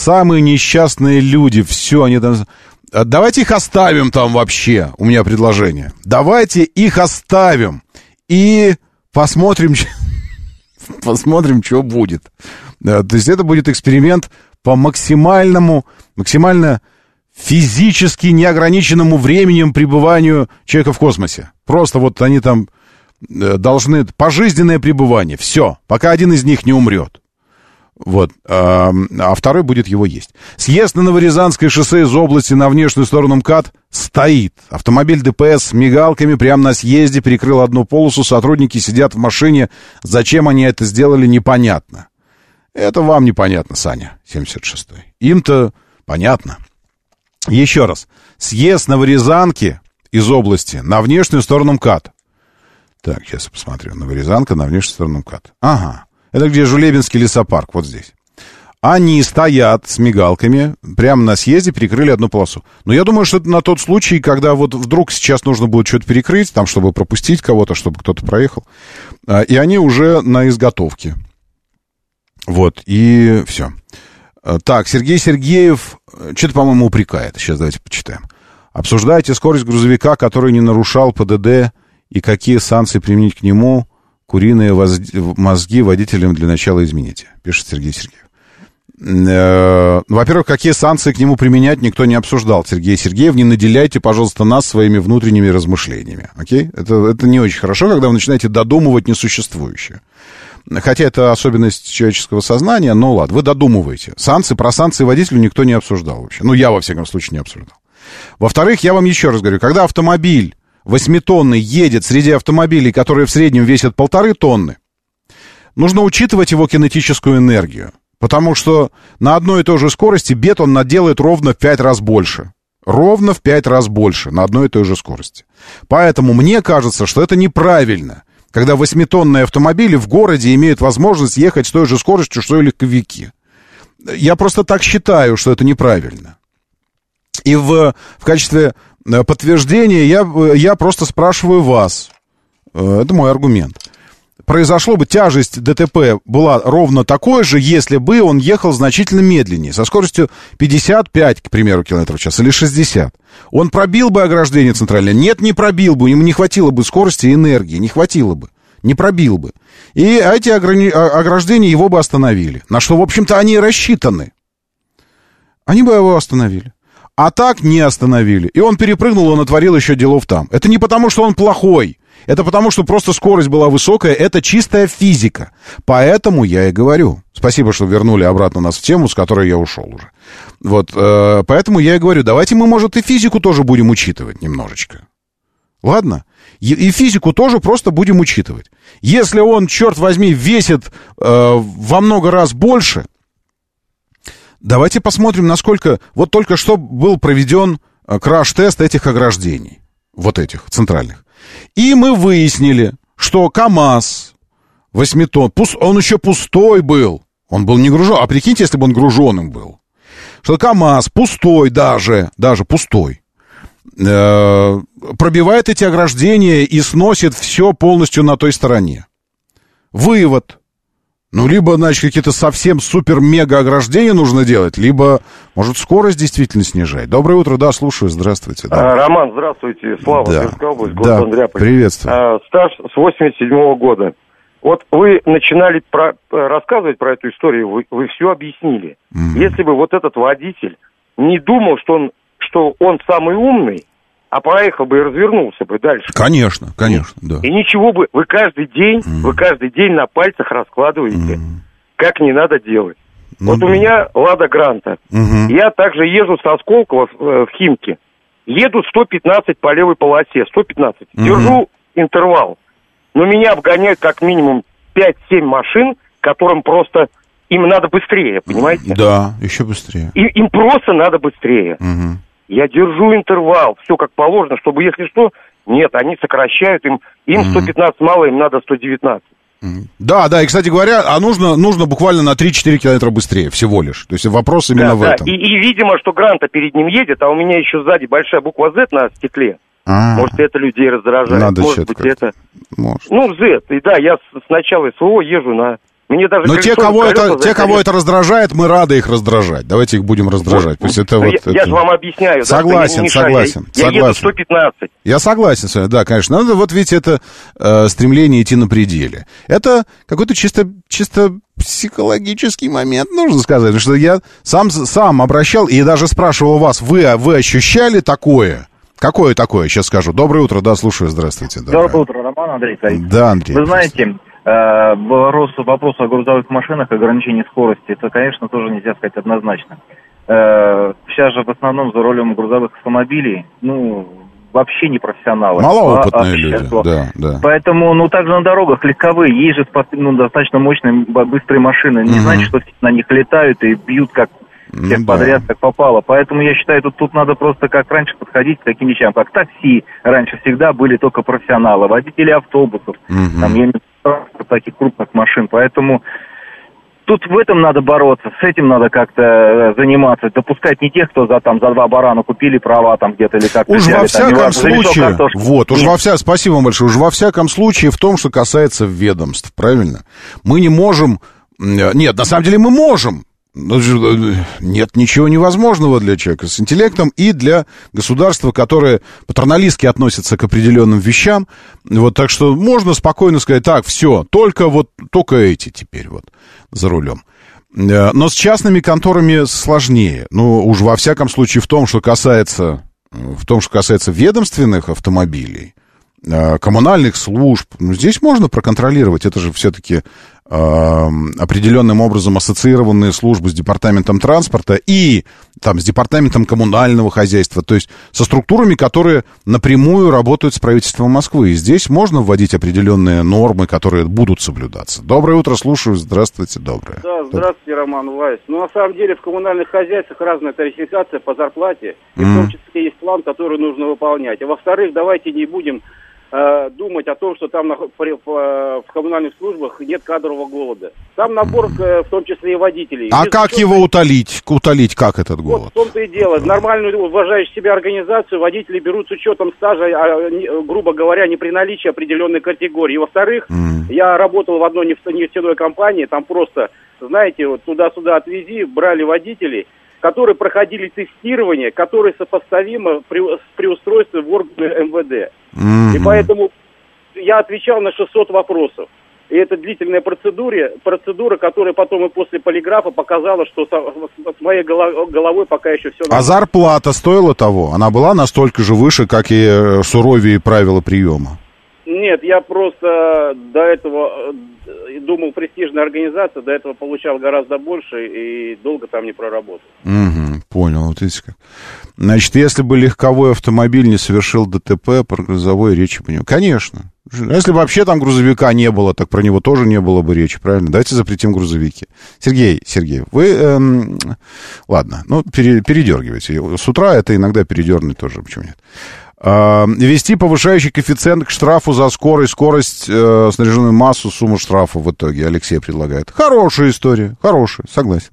люди. Все, они там... Давайте их оставим там вообще. У меня предложение. Давайте их оставим. И посмотрим, что будет. То есть это будет эксперимент по максимально физически неограниченному временем пребыванию человека в космосе. Просто вот они там должны... Пожизненное пребывание. Все. Пока один из них не умрет. Вот. А второй будет его есть. Съезд на Новорязанское шоссе из области на внешнюю сторону МКАД стоит. Автомобиль ДПС с мигалками прямо на съезде перекрыл одну полосу. Сотрудники сидят в машине. Зачем они это сделали, непонятно. Это вам непонятно, Саня, 76-й. Им-то понятно. Еще раз. Съезд Новорязанки из области на внешнюю сторону МКАД. Так, сейчас я посмотрю. Новорязанка на внешнюю сторону МКАД. Ага. Это где Жулебинский лесопарк, вот здесь. Они стоят с мигалками, прямо на съезде перекрыли одну полосу. Но я думаю, что это на тот случай, когда вот вдруг сейчас нужно будет что-то перекрыть, там, чтобы пропустить кого-то, чтобы кто-то проехал. И они уже на изготовке. Вот, и все. Так, Сергей Сергеев что-то, по-моему, упрекает. Сейчас давайте почитаем. Обсуждайте скорость грузовика, который не нарушал ПДД, и какие санкции применить к нему. Куриные мозги водителям для начала измените, пишет Сергей Сергеев. Во-первых, какие санкции к нему применять, никто не обсуждал. Сергей Сергеев, не наделяйте, пожалуйста, нас своими внутренними размышлениями. Окей? Это не очень хорошо, когда вы начинаете додумывать несуществующее. Хотя это особенность человеческого сознания, но ладно, вы додумываете. Про санкции водителю никто не обсуждал вообще. Ну, я, во всяком случае, не обсуждал. Во-вторых, я вам еще раз говорю, когда автомобиль 8-тонный едет среди автомобилей, которые в среднем весят 1,5 тонны, нужно учитывать его кинетическую энергию. Потому что на одной и той же скорости бетон наделает ровно в 5 раз больше. Ровно в 5 раз больше на одной и той же скорости. Поэтому мне кажется, что это неправильно, когда 8-тонные автомобили в городе имеют возможность ехать с той же скоростью, что и легковики. Я просто так считаю, что это неправильно. И в качестве подтверждения я просто спрашиваю вас. Это мой аргумент. Произошло бы, тяжесть ДТП была ровно такой же, если бы он ехал значительно медленнее, со скоростью 55, к примеру, км в час, или 60. Он пробил бы ограждение центральное? Нет, не пробил бы, ему не хватило бы скорости и энергии, не хватило бы, не пробил бы. И эти ограждения его бы остановили, на что, в общем-то, они и рассчитаны. Они бы его остановили. А так не остановили. И он перепрыгнул, он натворил еще делов там. Это не потому, что он плохой. Это потому, что просто скорость была высокая. Это чистая физика. Поэтому я и говорю. Спасибо, что вернули обратно нас в тему, с которой я ушел уже. Вот, поэтому я и говорю, давайте мы, может, и физику тоже будем учитывать немножечко. Ладно? И физику тоже просто будем учитывать. Если он, черт возьми, весит во много раз больше... Давайте посмотрим, насколько... Вот только что был проведен краш-тест этих ограждений. Вот этих, центральных. И мы выяснили, что КАМАЗ 8 тонн, он еще пустой был. Он был не гружен. А прикиньте, если бы он груженым был. Что КАМАЗ пустой даже пустой, пробивает эти ограждения и сносит все полностью на той стороне. Вывод. Ну, либо, значит, какие-то совсем супер-мега ограждения нужно делать, либо, может, скорость действительно снижать. Доброе утро, да, слушаю, здравствуйте. Да. Роман, здравствуйте, Слава, Тверская область, город Андреаполь. Приветствую. Стаж с 87-го года. Вот вы начинали рассказывать про эту историю, вы все объяснили. Если бы вот этот водитель не думал, что он самый умный, а проехал бы и развернулся бы дальше. Конечно, да. И ничего бы, вы каждый день на пальцах раскладываете, как не надо делать. Вот у меня Лада Гранта. Я также езжу с Осколково в Химки. Еду 115 по левой полосе, 115. Держу интервал. Но меня обгоняют как минимум 5-7 машин, которым просто... Им надо быстрее, понимаете? Да, еще быстрее. Им просто надо быстрее. Я держу интервал, все как положено, чтобы, если что, нет, они сокращают, им 115 мало, им надо 119. Да, и, кстати говоря, нужно буквально на 3-4 километра быстрее, всего лишь. То есть вопрос именно в этом. И, видимо, что Гранта перед ним едет, а у меня еще сзади большая буква Z на стекле. Может, это людей раздражает. Надо может быть, это... Может. Ну, Z. И да, я с начала СВО езжу на... Мне даже но те, кого это раздражает, мы рады их раздражать. Давайте их будем раздражать. Пусть это я же вам объясняю. Согласен, согласен. Я еду 115. Я согласен с вами, да, конечно. Надо вот видите, это стремление идти на пределе. Это какой-то чисто психологический момент, нужно сказать. Потому что я сам обращал и даже спрашивал вас, вы ощущали такое? Какое такое? Сейчас скажу. Доброе утро, да, слушаю, здравствуйте. Доброе утро, Роман, Андрей. Да, Андрей. Вы знаете... Вопрос о грузовых машинах, ограничении скорости, это, конечно, тоже нельзя сказать однозначно. Сейчас же в основном за рулем грузовых автомобилей, вообще не профессионалы. Малоопытные люди, да. Поэтому, также на дорогах легковые, есть же достаточно мощные, быстрые машины. Не значит, что на них летают и бьют как всех подряд, как попало. Поэтому я считаю, тут надо просто как раньше подходить к таким вещам, как такси. Раньше всегда были только профессионалы, водители автобусов, там, я не знаю, таких крупных машин. Поэтому тут в этом надо бороться, с этим надо как-то заниматься. Допускать не тех, кто за 2 барана купили права там где-то или как-то. Уж во всяком случае, спасибо вам большое, уж во всяком случае в том, что касается ведомств, правильно? Мы не можем, нет, на самом деле мы можем. Нет ничего невозможного для человека с интеллектом и для государства, которое патерналистски относится к определенным вещам. Вот, так что можно спокойно сказать, так, все, только эти теперь за рулем. Но с частными конторами сложнее. Уж во всяком случае в том, что касается ведомственных автомобилей, коммунальных служб, здесь можно проконтролировать. Это же все-таки определенным образом ассоциированные службы с департаментом транспорта и с департаментом коммунального хозяйства, то есть со структурами, которые напрямую работают с правительством Москвы. И здесь можно вводить определенные нормы, которые будут соблюдаться. Доброе утро, слушаю. Здравствуйте, доброе. Да, здравствуйте, Роман Влайс. На самом деле в коммунальных хозяйствах разная тарификация по зарплате, и в том числе есть план, который нужно выполнять. А во-вторых, давайте не будем думать о том, что там в коммунальных службах нет кадрового голода. Там набор, в том числе и водителей. А как его утолить? Утолить как этот голод? Вот в том-то и дело. Нормальную, уважающую себя организацию водители берут с учетом стажа, грубо говоря, не при наличии определенной категории. И, во-вторых, я работал в одной нефтяной компании, там просто, знаете, туда-сюда отвези, брали водителей, которые проходили тестирование, которые сопоставимы при устройстве в органы МВД. И поэтому я отвечал на 600 вопросов. И это длительная процедура, которая потом и после полиграфа показала, что с моей головой пока еще все нормально. А зарплата стоила того? Она была настолько же выше, как и суровее правила приема? Нет, я просто до этого думал, престижная организация, до этого получал гораздо больше и долго там не проработал. Понял, вот видите как. Значит, если бы легковой автомобиль не совершил ДТП, про грузовой речи бы не было. Конечно. Если бы вообще там грузовика не было, так про него тоже не было бы речи, правильно? Давайте запретим грузовики. Сергей, вы... ладно, передергивайте. С утра это иногда передернуть тоже, почему нет? Ввести повышающий коэффициент к штрафу за скорость, снаряженную массу, сумму штрафа в итоге. Алексей предлагает. Хорошая история, хорошая, согласен.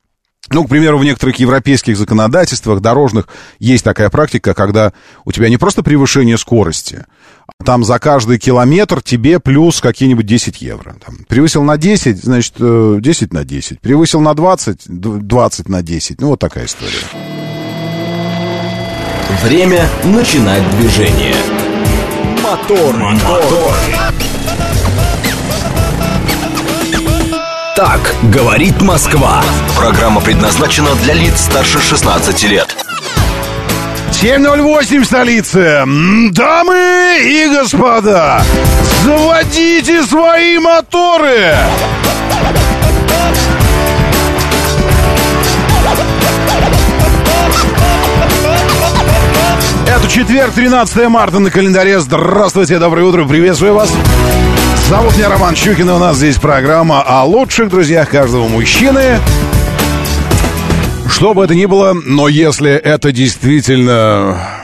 К примеру, в некоторых европейских законодательствах дорожных есть такая практика, когда у тебя не просто превышение скорости, а там за каждый километр тебе плюс какие-нибудь 10 евро. Превысил на 10, значит, 10 на 10. Превысил на 20, 20 на 10. Вот такая история. Время начинать движение. Мотор. Так говорит Москва. Программа предназначена для лиц старше 16 лет. 7:08 в столице. Дамы и господа, заводите свои моторы. Это четверг, 13 марта на календаре. Здравствуйте, доброе утро, приветствую вас. Зовут меня Роман Щукин, и у нас здесь программа о лучших друзьях каждого мужчины. Что бы это ни было, но если это действительно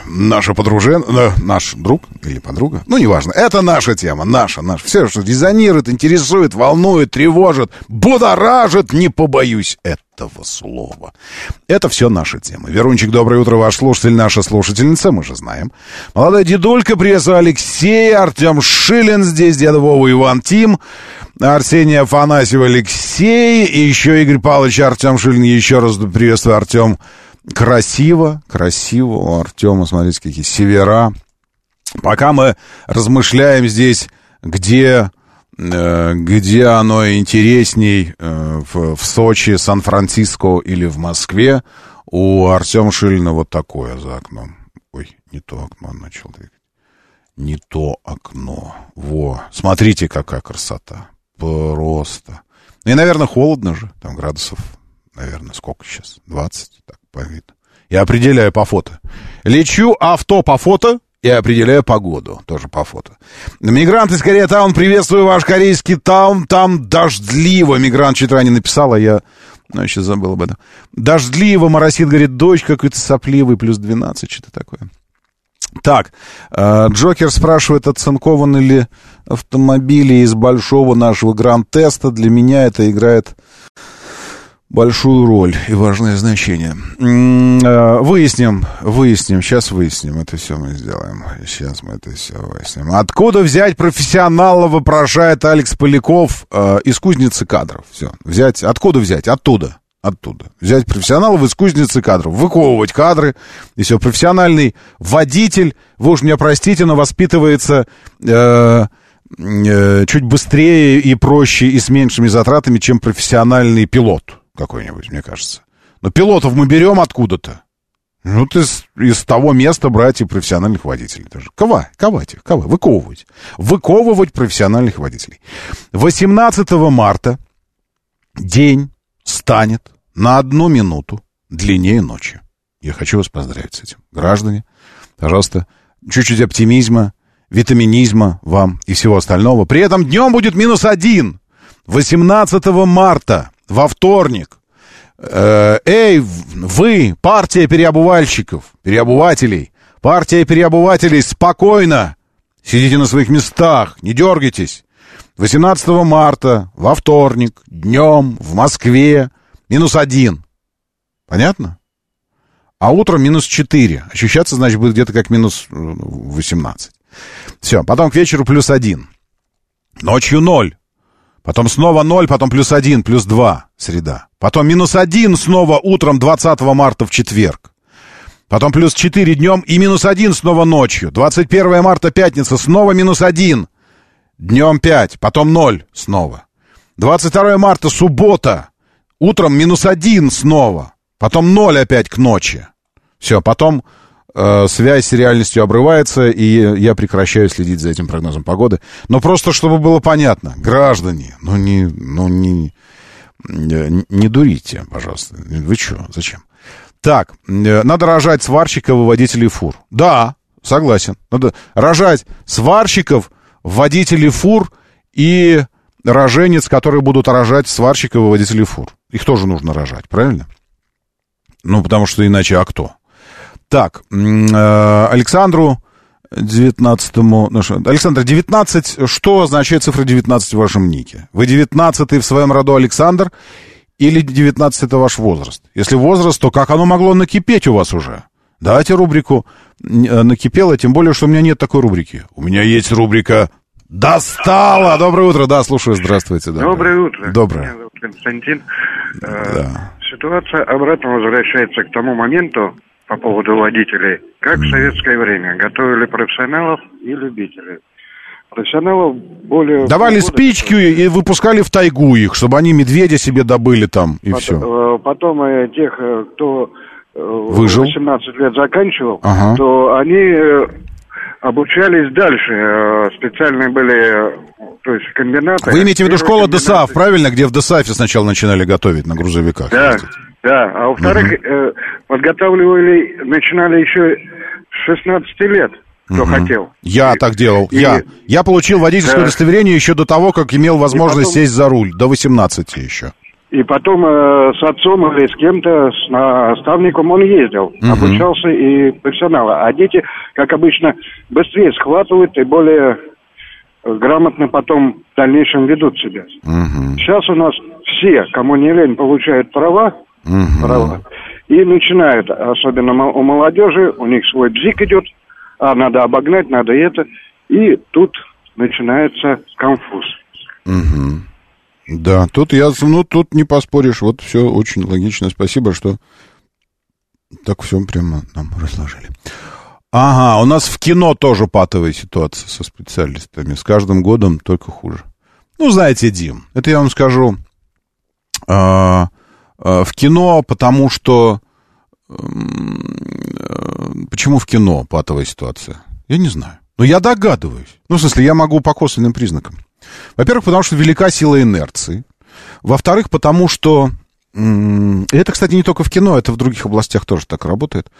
наша наш друг или подруга, ну, неважно, это наша тема, наша. Все, что резонирует, интересует, волнует, тревожит, будоражит, не побоюсь этого слова. Это все наша тема. Верунчик, доброе утро, ваш слушатель, наша слушательница, мы же знаем. Молодая дедулька, приветствую, Алексей, Артем Шилин здесь, Деда Вова, Иван Тим, Арсений Афанасьев, Алексей, и еще Игорь Павлович, Артем Шилин, еще раз приветствую, Артем. Красиво у Артема, смотрите, какие севера. Пока мы размышляем здесь, где оно интересней, в Сочи, Сан-Франциско или в Москве, у Артема Шилина вот такое за окном. Ой, не то окно начал двигать. Не то окно. Во, смотрите, какая красота. Просто. И, наверное, холодно же. Там градусов, наверное, сколько сейчас? 20, так, по виду. Я определяю по фото. Лечу авто по фото и определяю погоду. Тоже по фото. Мигрант из Кореятаун, приветствую ваш корейский таун. Там дождливо. Мигрант чуть ранее написал, а я... Ну, еще забыл об этом. Дождливо, моросит, говорит, дождь какой-то сопливый, плюс 12, что-то такое. Так, Джокер спрашивает, оцинкованы ли автомобили из большого нашего гранд-теста. Для меня это играет большую роль и важное значение. Выясним, сейчас выясним, это все мы сделаем. Сейчас мы это все выясним. Откуда взять профессионала, вопрошает Алекс Поляков из кузницы кадров. Все, откуда взять? Оттуда. Взять профессионалов из кузницы кадров, выковывать кадры, и все. Профессиональный водитель, вы уж меня простите, но воспитывается чуть быстрее и проще, и с меньшими затратами, чем профессиональный пилот какой-нибудь, мне кажется. Но пилотов мы берем откуда-то. Ну, из того места брать и профессиональных водителей даже. Выковывать профессиональных водителей. 18 марта день станет на 1 минуту длиннее ночи. Я хочу вас поздравить с этим. Граждане, пожалуйста, чуть-чуть оптимизма, витаминизма вам и всего остального. При этом днем будет -1. 18 марта, во вторник. Эй, вы, партия переобувателей, спокойно сидите на своих местах, не дергайтесь. 18 марта, во вторник, днем, в Москве, -1. Понятно? А утром -4. Ощущаться, значит, будет где-то как -18. Все, потом к вечеру +1. Ночью 0. Потом снова 0, потом +1, +2, среда. Потом -1 снова утром 20 марта в четверг. Потом +4 днем и -1 снова ночью. 21 марта, пятница, снова -1. Днем 5, потом 0 снова. 22 марта, суббота. Утром -1 снова. Потом 0 опять к ночи. Все, потом связь с реальностью обрывается, и я прекращаю следить за этим прогнозом погоды. Но просто, чтобы было понятно, граждане, не дурите, пожалуйста. Вы что, зачем? Так, надо рожать сварщиков и водителей фур. Да, согласен. Надо рожать сварщиков, водителей фур и роженец, которые будут рожать сварщиков и водителей фур. Их тоже нужно рожать, правильно? Ну, потому что иначе, а кто? Так, Александру 19-му... Александр, 19, что означает цифра 19 в вашем нике? Вы 19-й в своем роду Александр или 19 это ваш возраст? Если возраст, то как оно могло накипеть у вас уже? Давайте рубрику «Накипело», тем более, что у меня нет такой рубрики. У меня есть рубрика «Достало». Доброе утро, да, слушаю, здравствуйте. Доброе утро. Доброе. Меня зовут Константин. Да. Ситуация обратно возвращается к тому моменту, по поводу водителей, как в советское время. Готовили профессионалов и любителей. Профессионалов более... Давали спички и выпускали в тайгу их, чтобы они медведя себе добыли там, и все. Потом тех, кто выжил, 18 лет заканчивал, то они обучались дальше. Специальные были, то есть комбинаты. Вы имеете в виду школа ДСАФ, правильно? Где в ДСАФе сначала начинали готовить на грузовиках. Да. Да, а во-вторых, подготавливали, начинали еще с 16 лет, кто хотел. Я так делал, я получил водительское удостоверение еще до того, как имел возможность сесть за руль, до 18 еще. И потом с отцом или с кем-то, с наставником он ездил, обучался и профессионалы. А дети, как обычно, быстрее схватывают и более грамотно потом в дальнейшем ведут себя. Сейчас у нас все, кому не лень, получают права, и начинают, особенно у молодежи, у них свой бзик идет, надо обогнать, надо это, и тут начинается конфуз. Да, тут тут не поспоришь, вот все очень логично, спасибо, что так все прямо нам разложили. Ага, у нас в кино тоже патовая ситуация со специалистами, с каждым годом только хуже. Ну, знаете, Дим, это я вам скажу, в кино, потому что... Почему в кино патовая ситуация? Я не знаю. Но я догадываюсь. Ну, в смысле, я могу по косвенным признакам. Во-первых, потому что велика сила инерции. Во-вторых, потому что... Это, кстати, не только в кино, это в других областях тоже так работает.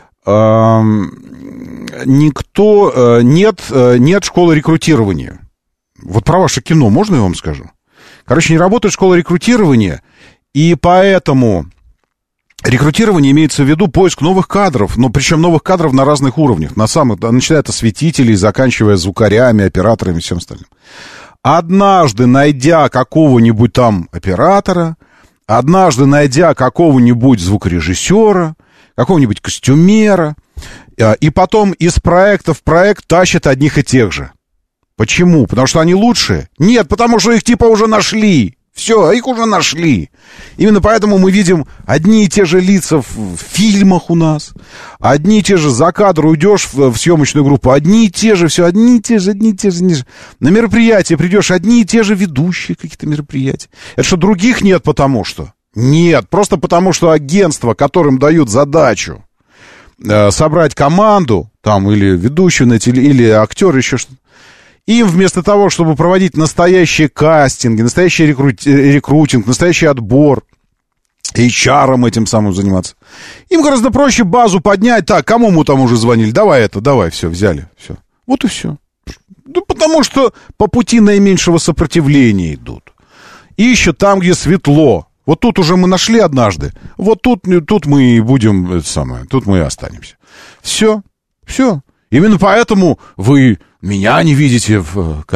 Нет школы рекрутирования. Вот про ваше кино можно я вам скажу? Короче, не работает школа рекрутирования, и поэтому... Рекрутирование имеется в виду поиск новых кадров, но причем новых кадров на разных уровнях, начиная от осветителей, заканчивая звукарями, операторами и всем остальным. Однажды найдя какого-нибудь там оператора, однажды найдя какого-нибудь звукорежиссера, какого-нибудь костюмера, и потом из проекта в проект тащат одних и тех же. Почему? Потому что они лучшие? Нет, потому что их типа уже нашли. Все, их уже нашли. Именно поэтому мы видим одни и те же лица в фильмах у нас. Одни и те же за кадр уйдешь в съемочную группу. Одни и те же, все, одни и те же. На мероприятие придешь, одни и те же ведущие какие-то мероприятия. Это что, других нет потому что? Нет, просто потому что агентства, которым дают задачу собрать команду, там, или ведущую, или актер, еще что-то, им вместо того, чтобы проводить настоящие кастинги, настоящий рекрутинг, настоящий отбор, HR-ом этим самым заниматься, им гораздо проще базу поднять. Так, кому мы там уже звонили? Давай, все, взяли, все. Вот и все. Да потому что по пути наименьшего сопротивления идут. Ищут там, где светло. Вот тут уже мы нашли однажды. Вот тут мы и будем, тут мы и останемся. Все. Именно поэтому вы меня не видите в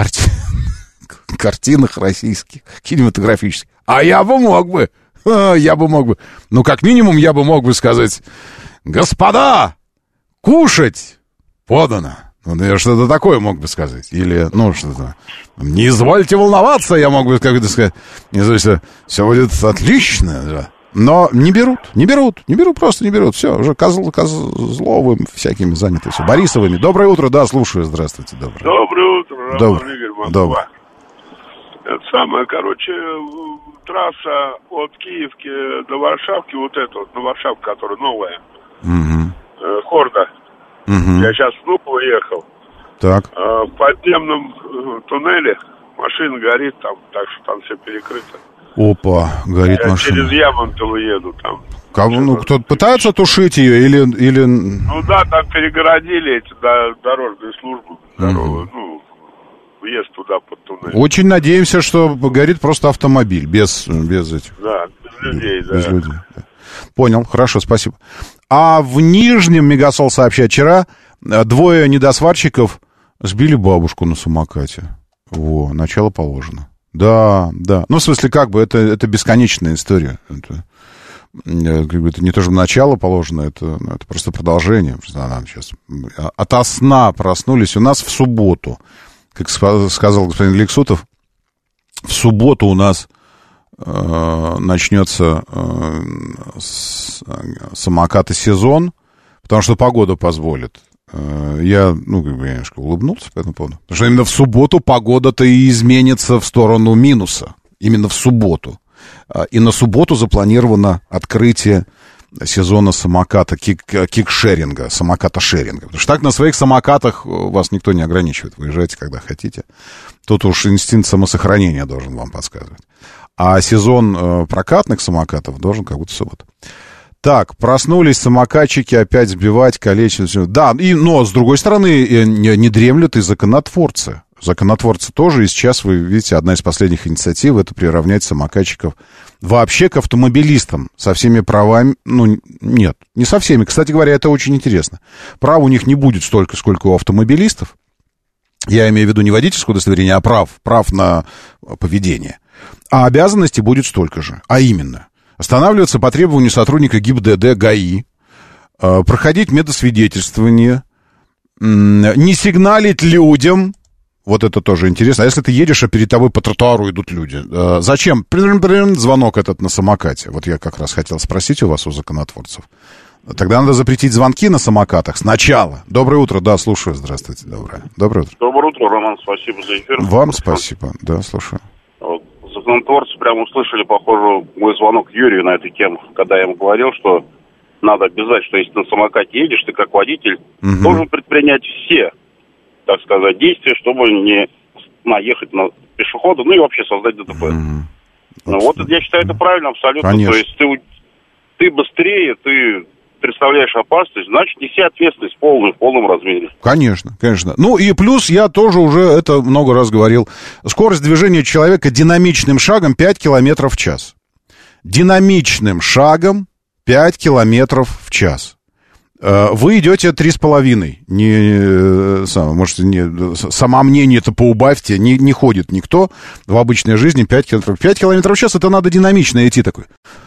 картинах российских, кинематографических. А я бы мог бы. Ну, как минимум, я бы мог бы сказать: господа, кушать подано. Ну, я что-то такое мог бы сказать. Или, что-то. Не извольте волноваться, я мог бы как-то сказать. Все будет отлично. Но не берут, просто не берут. Все, уже Козловым всякими заняты. Все, Борисовыми. Доброе утро, да, слушаю. Здравствуйте. Доброе утро, Роман Игорь, Москва. Доброе. Это самое, трасса от Киевки до Варшавки, вот эта вот, на Варшавку, которая новая, Хорда. Я сейчас в Внуково ехал. Так. В подземном туннеле машина горит там, так что там все перекрыто. Опа, горит машина. Через Ямонтово еду там. Кто-то пытается тушить ее или... Ну да, там перегородили эти дорожные службы. Въезд туда под туннель. Очень надеемся, что горит просто автомобиль, без этих... Да, без людей, без людей. Понял, хорошо, спасибо. А в Нижнем Мегасол сообщает, вчера 2 недосварщиков сбили бабушку на самокате. Начало положено. Да. Ну, в смысле, это бесконечная история. Это не то, что начало положено, это просто продолжение. Сейчас ото сна проснулись. У нас в субботу, как сказал господин Лексутов, в субботу у нас начнется самокаты-сезон, потому что погода позволит. Я, немножко улыбнулся по этому поводу. Потому что именно в субботу погода-то и изменится в сторону минуса. Именно в субботу. И на субботу запланировано открытие сезона самоката, кикшеринга, самоката-шеринга. Потому что так на своих самокатах вас никто не ограничивает. Выезжайте, когда хотите. Тут уж инстинкт самосохранения должен вам подсказывать. А сезон прокатных самокатов должен как будто в субботу. Так, проснулись самокатчики опять сбивать, калечить. Да, но с другой стороны не дремлют и законотворцы. Законотворцы тоже, и сейчас, вы видите, одна из последних инициатив — это приравнять самокатчиков вообще к автомобилистам со всеми правами, ну, нет, не со всеми. Кстати говоря, это очень интересно. Прав у них не будет столько, сколько у автомобилистов. Я имею в виду не водительское удостоверение, а прав на поведение. А обязанностей будет столько же. А именно, останавливаться по требованию сотрудника ГИБДД, ГАИ, проходить медосвидетельствование, не сигналить людям. Вот это тоже интересно. А если ты едешь, а перед тобой по тротуару идут люди? Зачем? Звонок этот на самокате. Вот я как раз хотел спросить у вас, у законотворцев. Тогда надо запретить звонки на самокатах сначала. Доброе утро, да, слушаю. Здравствуйте, доброе утро. Доброе утро, Роман, спасибо за эфир. Вам спасибо, да, слушаю. Вот, законотворцы прямо услышали, похоже, мой звонок Юрию на эту тему, когда я ему говорил, что надо обязать, что если ты на самокате едешь, ты как водитель должен предпринять все, так сказать, действия, чтобы не наехать на пешехода, ну и вообще создать ДТП. Ну вот, я считаю, это правильно абсолютно. Конечно. То есть ты быстрее, ты представляешь опасность, значит, неси ответственность в полном размере. Конечно, конечно. Ну и плюс я тоже уже это много раз говорил. Скорость движения человека динамичным шагом 5 километров в час. Динамичным шагом 5 километров в час. Вы идете 3,5. Можете самомнение-то поубавьте. Не ходит никто в обычной жизни 5 километров. 5 километров в час, это надо динамично идти такой.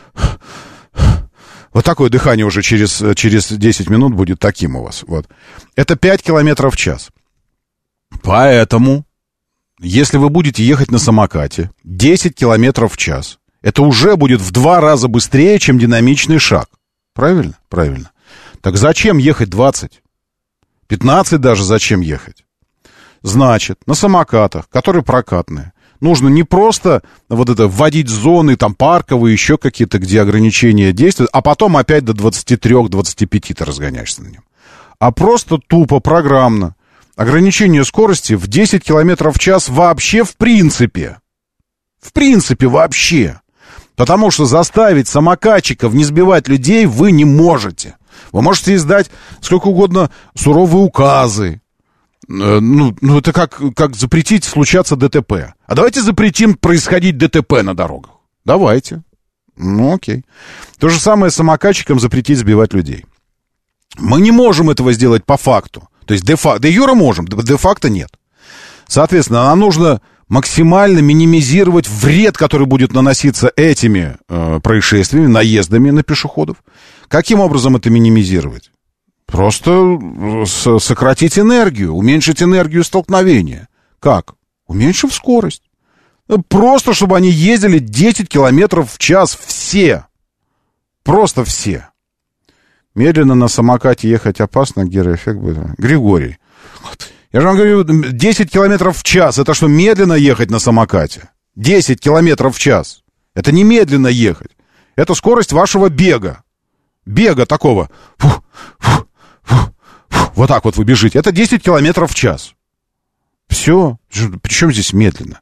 Вот такое дыхание уже через 10 минут будет таким у вас. Вот. Это 5 километров в час. Поэтому, если вы будете ехать на самокате 10 километров в час, это уже будет в 2 раза быстрее, чем динамичный шаг. Правильно? Правильно. Так зачем ехать 20? 15 даже зачем ехать? Значит, на самокатах, которые прокатные, нужно не просто вот это вводить зоны, там, парковые, еще какие-то, где ограничения действуют, а потом опять до 23-25 ты разгоняешься на нем. А просто тупо, программно. Ограничение скорости в 10 километров в час вообще в принципе. В принципе вообще. Потому что заставить самокатчиков не сбивать людей вы не можете. Вы можете издать сколько угодно суровые указы. Ну это как запретить случаться ДТП. А давайте запретим происходить ДТП на дорогах. Давайте. Ну, окей. То же самое с самокатчиком запретить сбивать людей. Мы не можем этого сделать по факту. То есть де юре можем, де факто нет. Соответственно, нам нужно максимально минимизировать вред, который будет наноситься этими происшествиями, наездами на пешеходов. Каким образом это минимизировать? Просто сократить энергию, уменьшить энергию столкновения. Как? Уменьшив скорость. Просто, чтобы они ездили 10 километров в час все. Просто все. Медленно на самокате ехать опасно, гироэффект будет. Григорий. Я же вам говорю, 10 километров в час. Это что, медленно ехать на самокате? 10 километров в час. Это не медленно ехать. Это скорость вашего бега. Бега такого. Фух, фух, фух, фух. Вот так вот вы бежите. Это 10 километров в час. Все. Причем здесь медленно?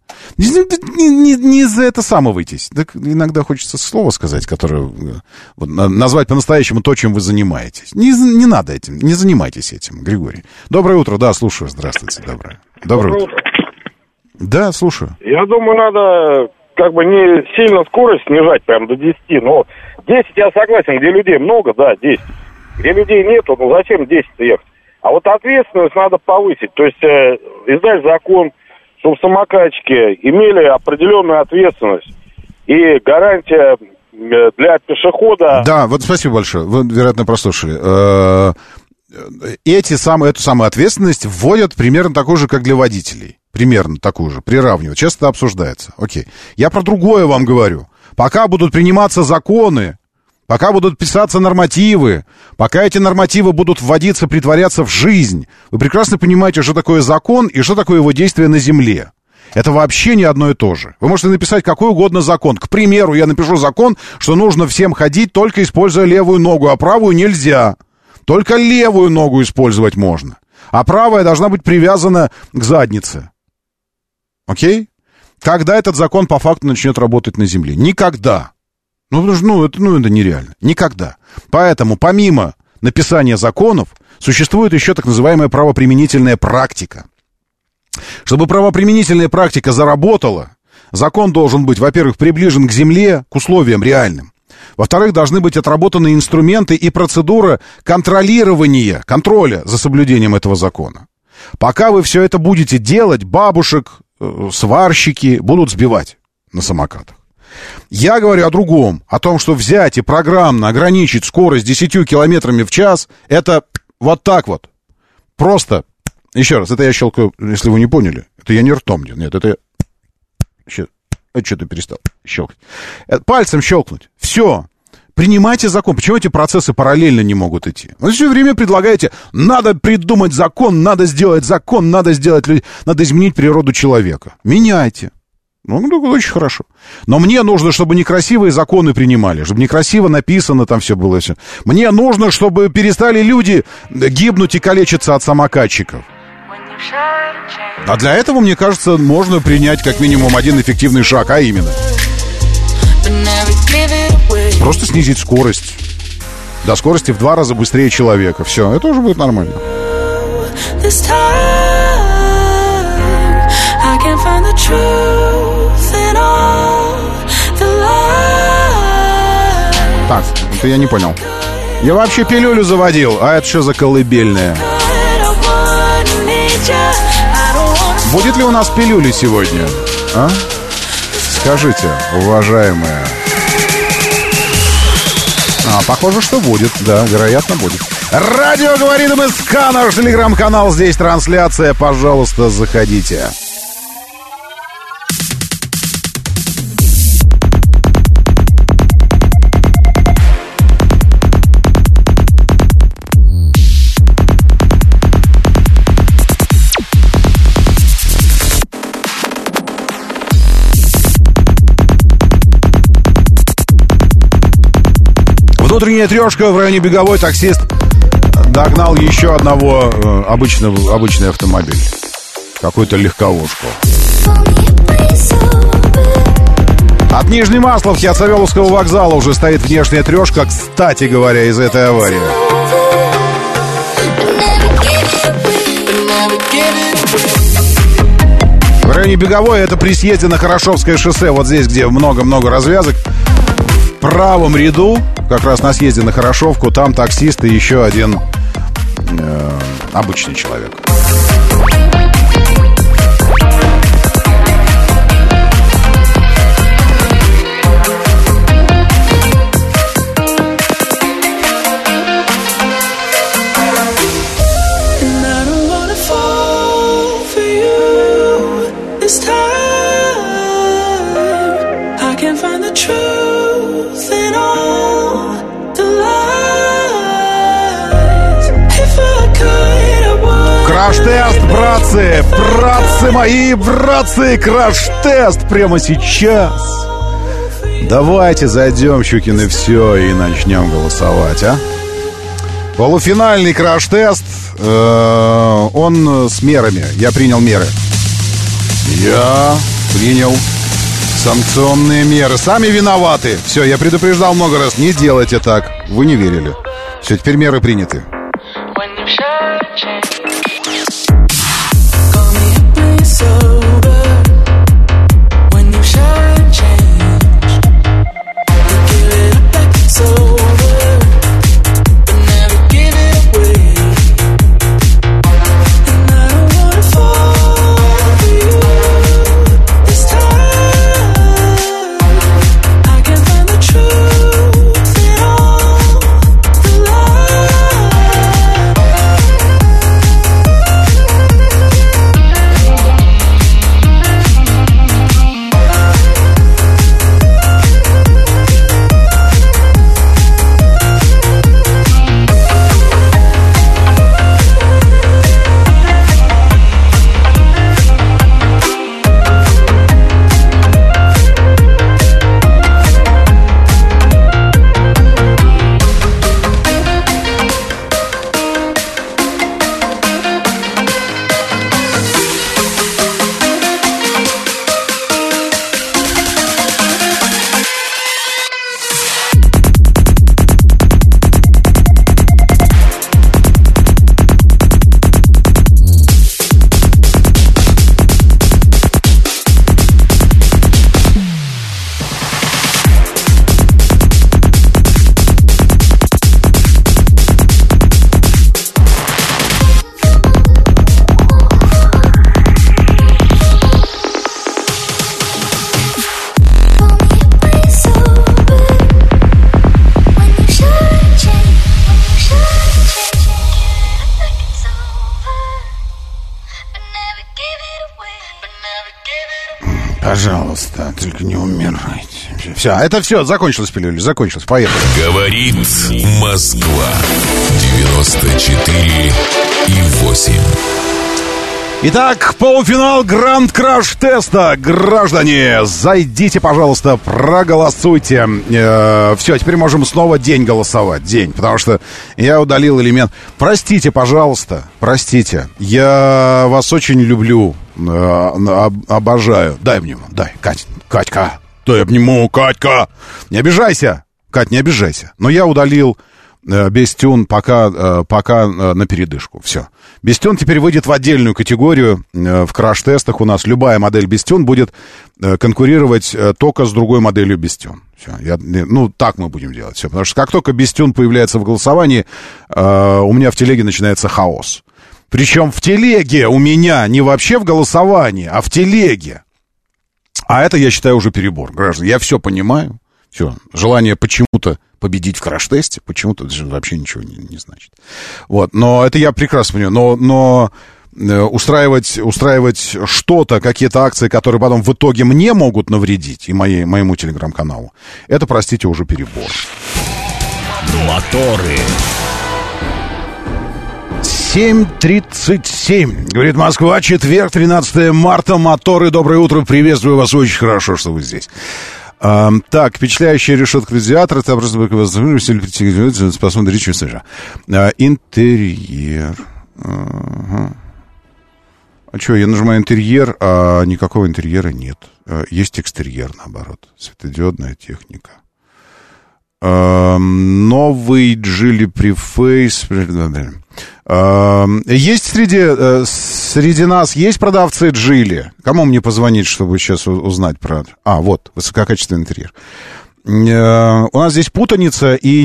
Не за это самовыйтесь. Так иногда хочется слово сказать, которое... Вот, назвать по-настоящему то, чем вы занимаетесь. Не надо этим. Не занимайтесь этим, Григорий. Доброе утро. Да, слушаю. Здравствуйте. Доброе утро. Да, слушаю. Я думаю, надо как бы не сильно скорость снижать прям до 10. Но 10 я согласен. Где людей много, да, 10. Где людей нету, ну зачем 10 ехать? А вот ответственность надо повысить. То есть издать закон, чтобы самокатчики имели определенную ответственность. И гарантия для пешехода... Да, вот спасибо большое. Вы, вероятно, прослушали. Эту самую ответственность вводят примерно такую же, как для водителей. Примерно такую же, приравнивают. Сейчас это обсуждается. Окей. Я про другое вам говорю. Пока будут приниматься законы, пока будут писаться нормативы, пока эти нормативы будут вводиться, притворяться в жизнь, вы прекрасно понимаете, что такое закон и что такое его действие на земле. Это вообще не одно и то же. Вы можете написать какой угодно закон. К примеру, я напишу закон, что нужно всем ходить, только используя левую ногу, а правую нельзя. Только левую ногу использовать можно. А правая должна быть привязана к заднице. Окей? Когда этот закон по факту начнет работать на земле? Никогда. Это нереально. Никогда. Поэтому, помимо написания законов, существует еще так называемая правоприменительная практика. Чтобы правоприменительная практика заработала, Закон должен быть, во-первых, приближен к земле, к условиям реальным. Во-вторых, должны быть отработаны инструменты и процедура контроля за соблюдением этого закона. Пока вы все это будете делать, бабушек, сварщики будут сбивать на самокатах. Я говорю о другом, о том, что взять и программно ограничить скорость 10 километрами в час, это вот так вот. Просто, еще раз, это я щелкаю, если вы не поняли, это я не ртом, нет, это я... Это что-то перестал щелкать. Пальцем щелкнуть. Все. Принимайте закон. Почему эти процессы параллельно не могут идти? Вы все время предлагаете, надо придумать закон, надо сделать закон, надо изменить природу человека. Меняйте. Ну, очень хорошо. Но мне нужно, чтобы некрасивые законы принимали, чтобы некрасиво написано там все было. Все. Мне нужно, чтобы перестали люди гибнуть и калечиться от самокатчиков. А для этого, мне кажется, можно принять как минимум один эффективный шаг, а именно просто снизить скорость до скорости в 2 раза быстрее человека. Все, это уже будет нормально. Так, это я не понял. Я вообще пилюлю заводил, а это что за колыбельная? Будет ли у нас пилюли сегодня? А? Скажите, уважаемые. Похоже, что будет. Да, вероятно, будет. Радио говорит МСК, наш телеграм-канал. Здесь трансляция. Пожалуйста, заходите. Внутренняя трешка в районе Беговой. Таксист догнал еще одного обычный автомобиль. Какую-то легковушку. От Нижней Масловки, от Савеловского вокзала уже стоит внешняя трешка, кстати говоря, из этой аварии. В районе Беговой, это при съезде на Хорошевское шоссе, вот здесь, где много-много развязок. В правом ряду, как раз на съезде на Хорошевку, там таксист и еще один обычный человек. Краш-тест, братцы мои, братцы, краш-тест прямо сейчас. Давайте зайдем, Щукин, и все, и начнем голосовать, а? Полуфинальный краш-тест, он с мерами, я принял меры. Я принял санкционные меры, сами виноваты. Все, я предупреждал много раз, не делайте так, вы не верили. Все, теперь меры приняты. Пожалуйста, только не умирайте. Все, это все, закончилось пилюля, закончилось, поехали. Говорит Москва, 94,8. Итак, полуфинал Гранд Краш Теста. Граждане, зайдите, пожалуйста, проголосуйте. Все, теперь можем снова день голосовать. День, потому что я удалил элемент. Простите, пожалуйста, простите. Я вас очень люблю, обожаю. Дай мне, дай, Катька. Дай обниму, Катька. Не обижайся, Кать, не обижайся. Но я удалил Бестюн пока на передышку. Все. Бестюн теперь выйдет в отдельную категорию. В краш-тестах у нас любая модель Бестюн будет конкурировать только с другой моделью Бестюн. Все. Так мы будем делать. Все. Потому что как только Бестюн появляется в голосовании, у меня в телеге начинается хаос. Причем в телеге у меня не вообще в голосовании, а в телеге. А это, я считаю, уже перебор. Граждане, я все понимаю. Все. Желание почему-то победить в краш-тесте, почему-то это же вообще ничего не значит. Вот. Но это я прекрасно понимаю. Но устраивать что-то, какие-то акции, которые потом в итоге мне могут навредить и моему телеграм-каналу, это, простите, уже перебор. Моторы. 7:37. Говорит Москва, четверг, 13 марта. Моторы, доброе утро. Приветствую вас. Очень хорошо, что вы здесь. Так, впечатляющая решетка радиатора. Это просто способна речь свежа. Интерьер. Ага. А что, я нажимаю интерьер, а никакого интерьера нет. Есть экстерьер, наоборот. Светодиодная техника. Новый Geely Preface. Есть среди нас есть продавцы Geely? Кому мне позвонить, чтобы сейчас узнать про... вот, высококачественный интерьер. У нас здесь путаница, и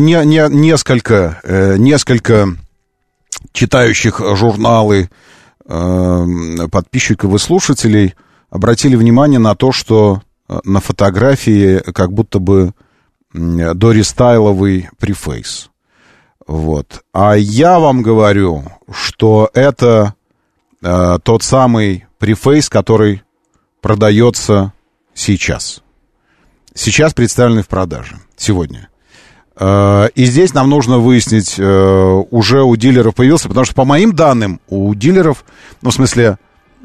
несколько читающих журналы подписчиков и слушателей обратили внимание на то, что на фотографии как будто бы дорестайловый префейс. Вот. А я вам говорю, что это тот самый префейс, который продается сейчас. Сейчас представленный в продаже. Сегодня. И здесь нам нужно выяснить, уже у дилеров появился, потому что по моим данным, у дилеров, в смысле,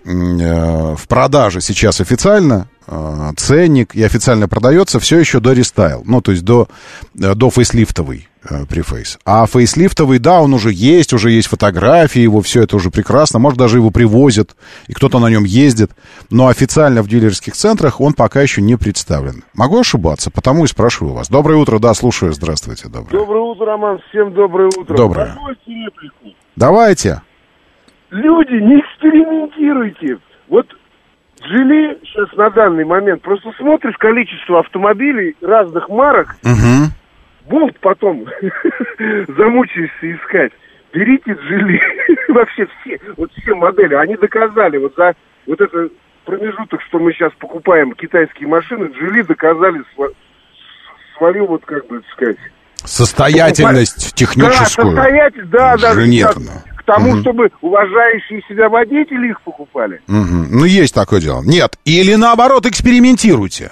в продаже сейчас официально ценник и официально продается все еще до рестайл, то есть до фейслифтовый префейс. А фейслифтовый, да, он уже есть фотографии его, все это уже прекрасно, может, даже его привозят, и кто-то на нем ездит, но официально в дилерских центрах он пока еще не представлен. Могу ошибаться, потому и спрашиваю вас. Доброе утро, да, слушаю, здравствуйте. Доброе утро, Роман, всем доброе утро. Доброе. Давайте. Люди, не экспериментируйте. Вот Geely сейчас на данный момент, просто смотришь количество автомобилей разных марок, болт потом замучаешься искать. Берите Geely. Вообще все модели, они доказали, за этот промежуток, что мы сейчас покупаем китайские машины, Geely доказали свою, как бы сказать... Состоятельность техническую. Да, инженерную. К тому, чтобы уважающие себя водители их покупали. Есть такое дело. Нет, или наоборот, экспериментируйте.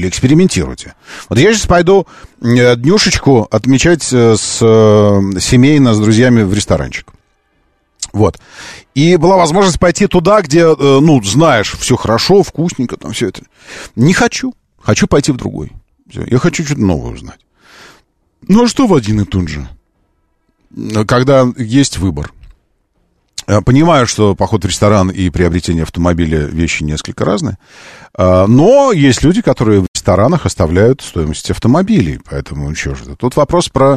Вот я сейчас пойду днюшечку отмечать семейно с друзьями в ресторанчик. Вот. И была возможность пойти туда, где, знаешь, все хорошо, вкусненько, там все это. Не хочу. Хочу пойти в другой. Я хочу что-то новое узнать. А что в один и тот же? Когда есть выбор. Понимаю, что поход в ресторан и приобретение автомобиля вещи несколько разные, но есть люди, которые в ресторанах оставляют стоимость автомобилей, поэтому что же это? Тут вопрос про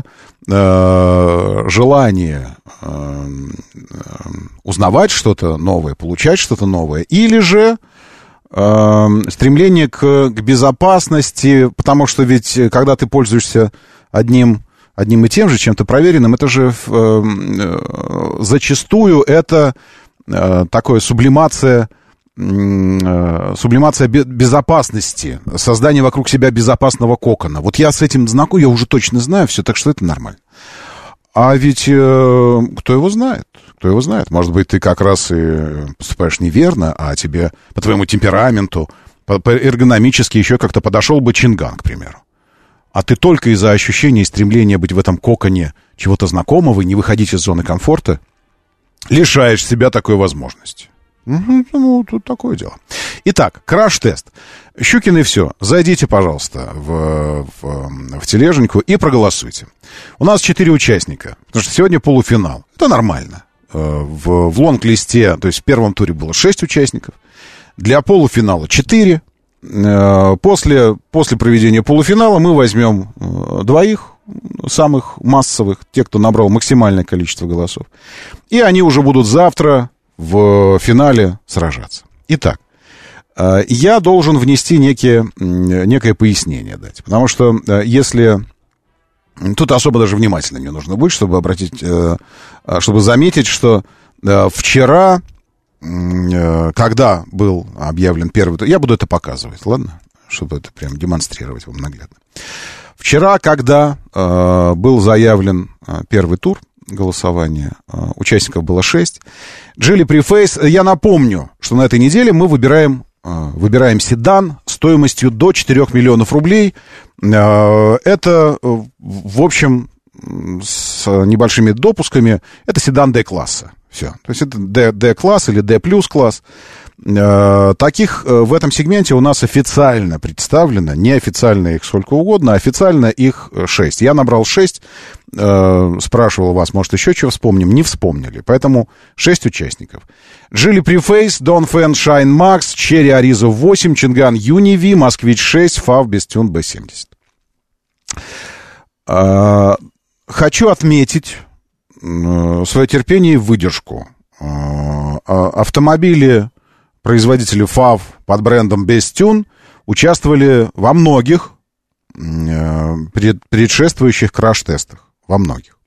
желание узнавать что-то новое, получать что-то новое, или же стремление к безопасности, потому что ведь когда ты пользуешься одним и тем же, чем-то проверенным, это же зачастую это такое сублимация безопасности, создание вокруг себя безопасного кокона. Вот я с этим знаком, я уже точно знаю все, так что это нормально. А ведь кто его знает? Может быть, ты как раз и поступаешь неверно, а тебе по твоему темпераменту эргономически еще как-то подошел бы Чинган, к примеру. А ты только из-за ощущения и стремления быть в этом коконе чего-то знакомого и не выходить из зоны комфорта лишаешь себя такой возможности. Ну, тут такое дело. Итак, краш-тест. Щукины, все. Зайдите, пожалуйста, в тележеньку и проголосуйте. У нас 4 участника, потому что сегодня полуфинал. Это нормально. В лонг-листе, то есть в первом туре было 6 участников. Для полуфинала 4. После проведения полуфинала мы возьмем 2 самых массовых, те, кто набрал максимальное количество голосов. И они уже будут завтра в финале сражаться. Итак, я должен внести некое пояснение дать. Потому что если... Тут особо даже внимательно мне нужно быть, чтобы заметить, что вчера, когда был объявлен первый тур... Я буду это показывать, ладно? Чтобы это прям демонстрировать вам наглядно. Вчера, когда был заявлен первый тур голосования, участников было 6. Geely Preface, я напомню, что на этой неделе мы выбираем седан стоимостью до 4 миллионов рублей. Это, в общем, с небольшими допусками, это седан D-класса. Все. То есть это D-класс или D+класс. Таких в этом сегменте у нас официально представлено, неофициально их сколько угодно, а официально их 6. Я набрал 6, спрашивал вас, может, еще чего вспомним, не вспомнили. Поэтому 6 участников. Geely Preface, Dongfeng Shine Max, Chery Arizo 8, Чинган Юни-V, Москвич 6, FAW Bestune B70. Хочу отметить свое терпение и выдержку. Автомобили производители FAW под брендом Bestune участвовали во многих предшествующих краш-тестах. Во многих.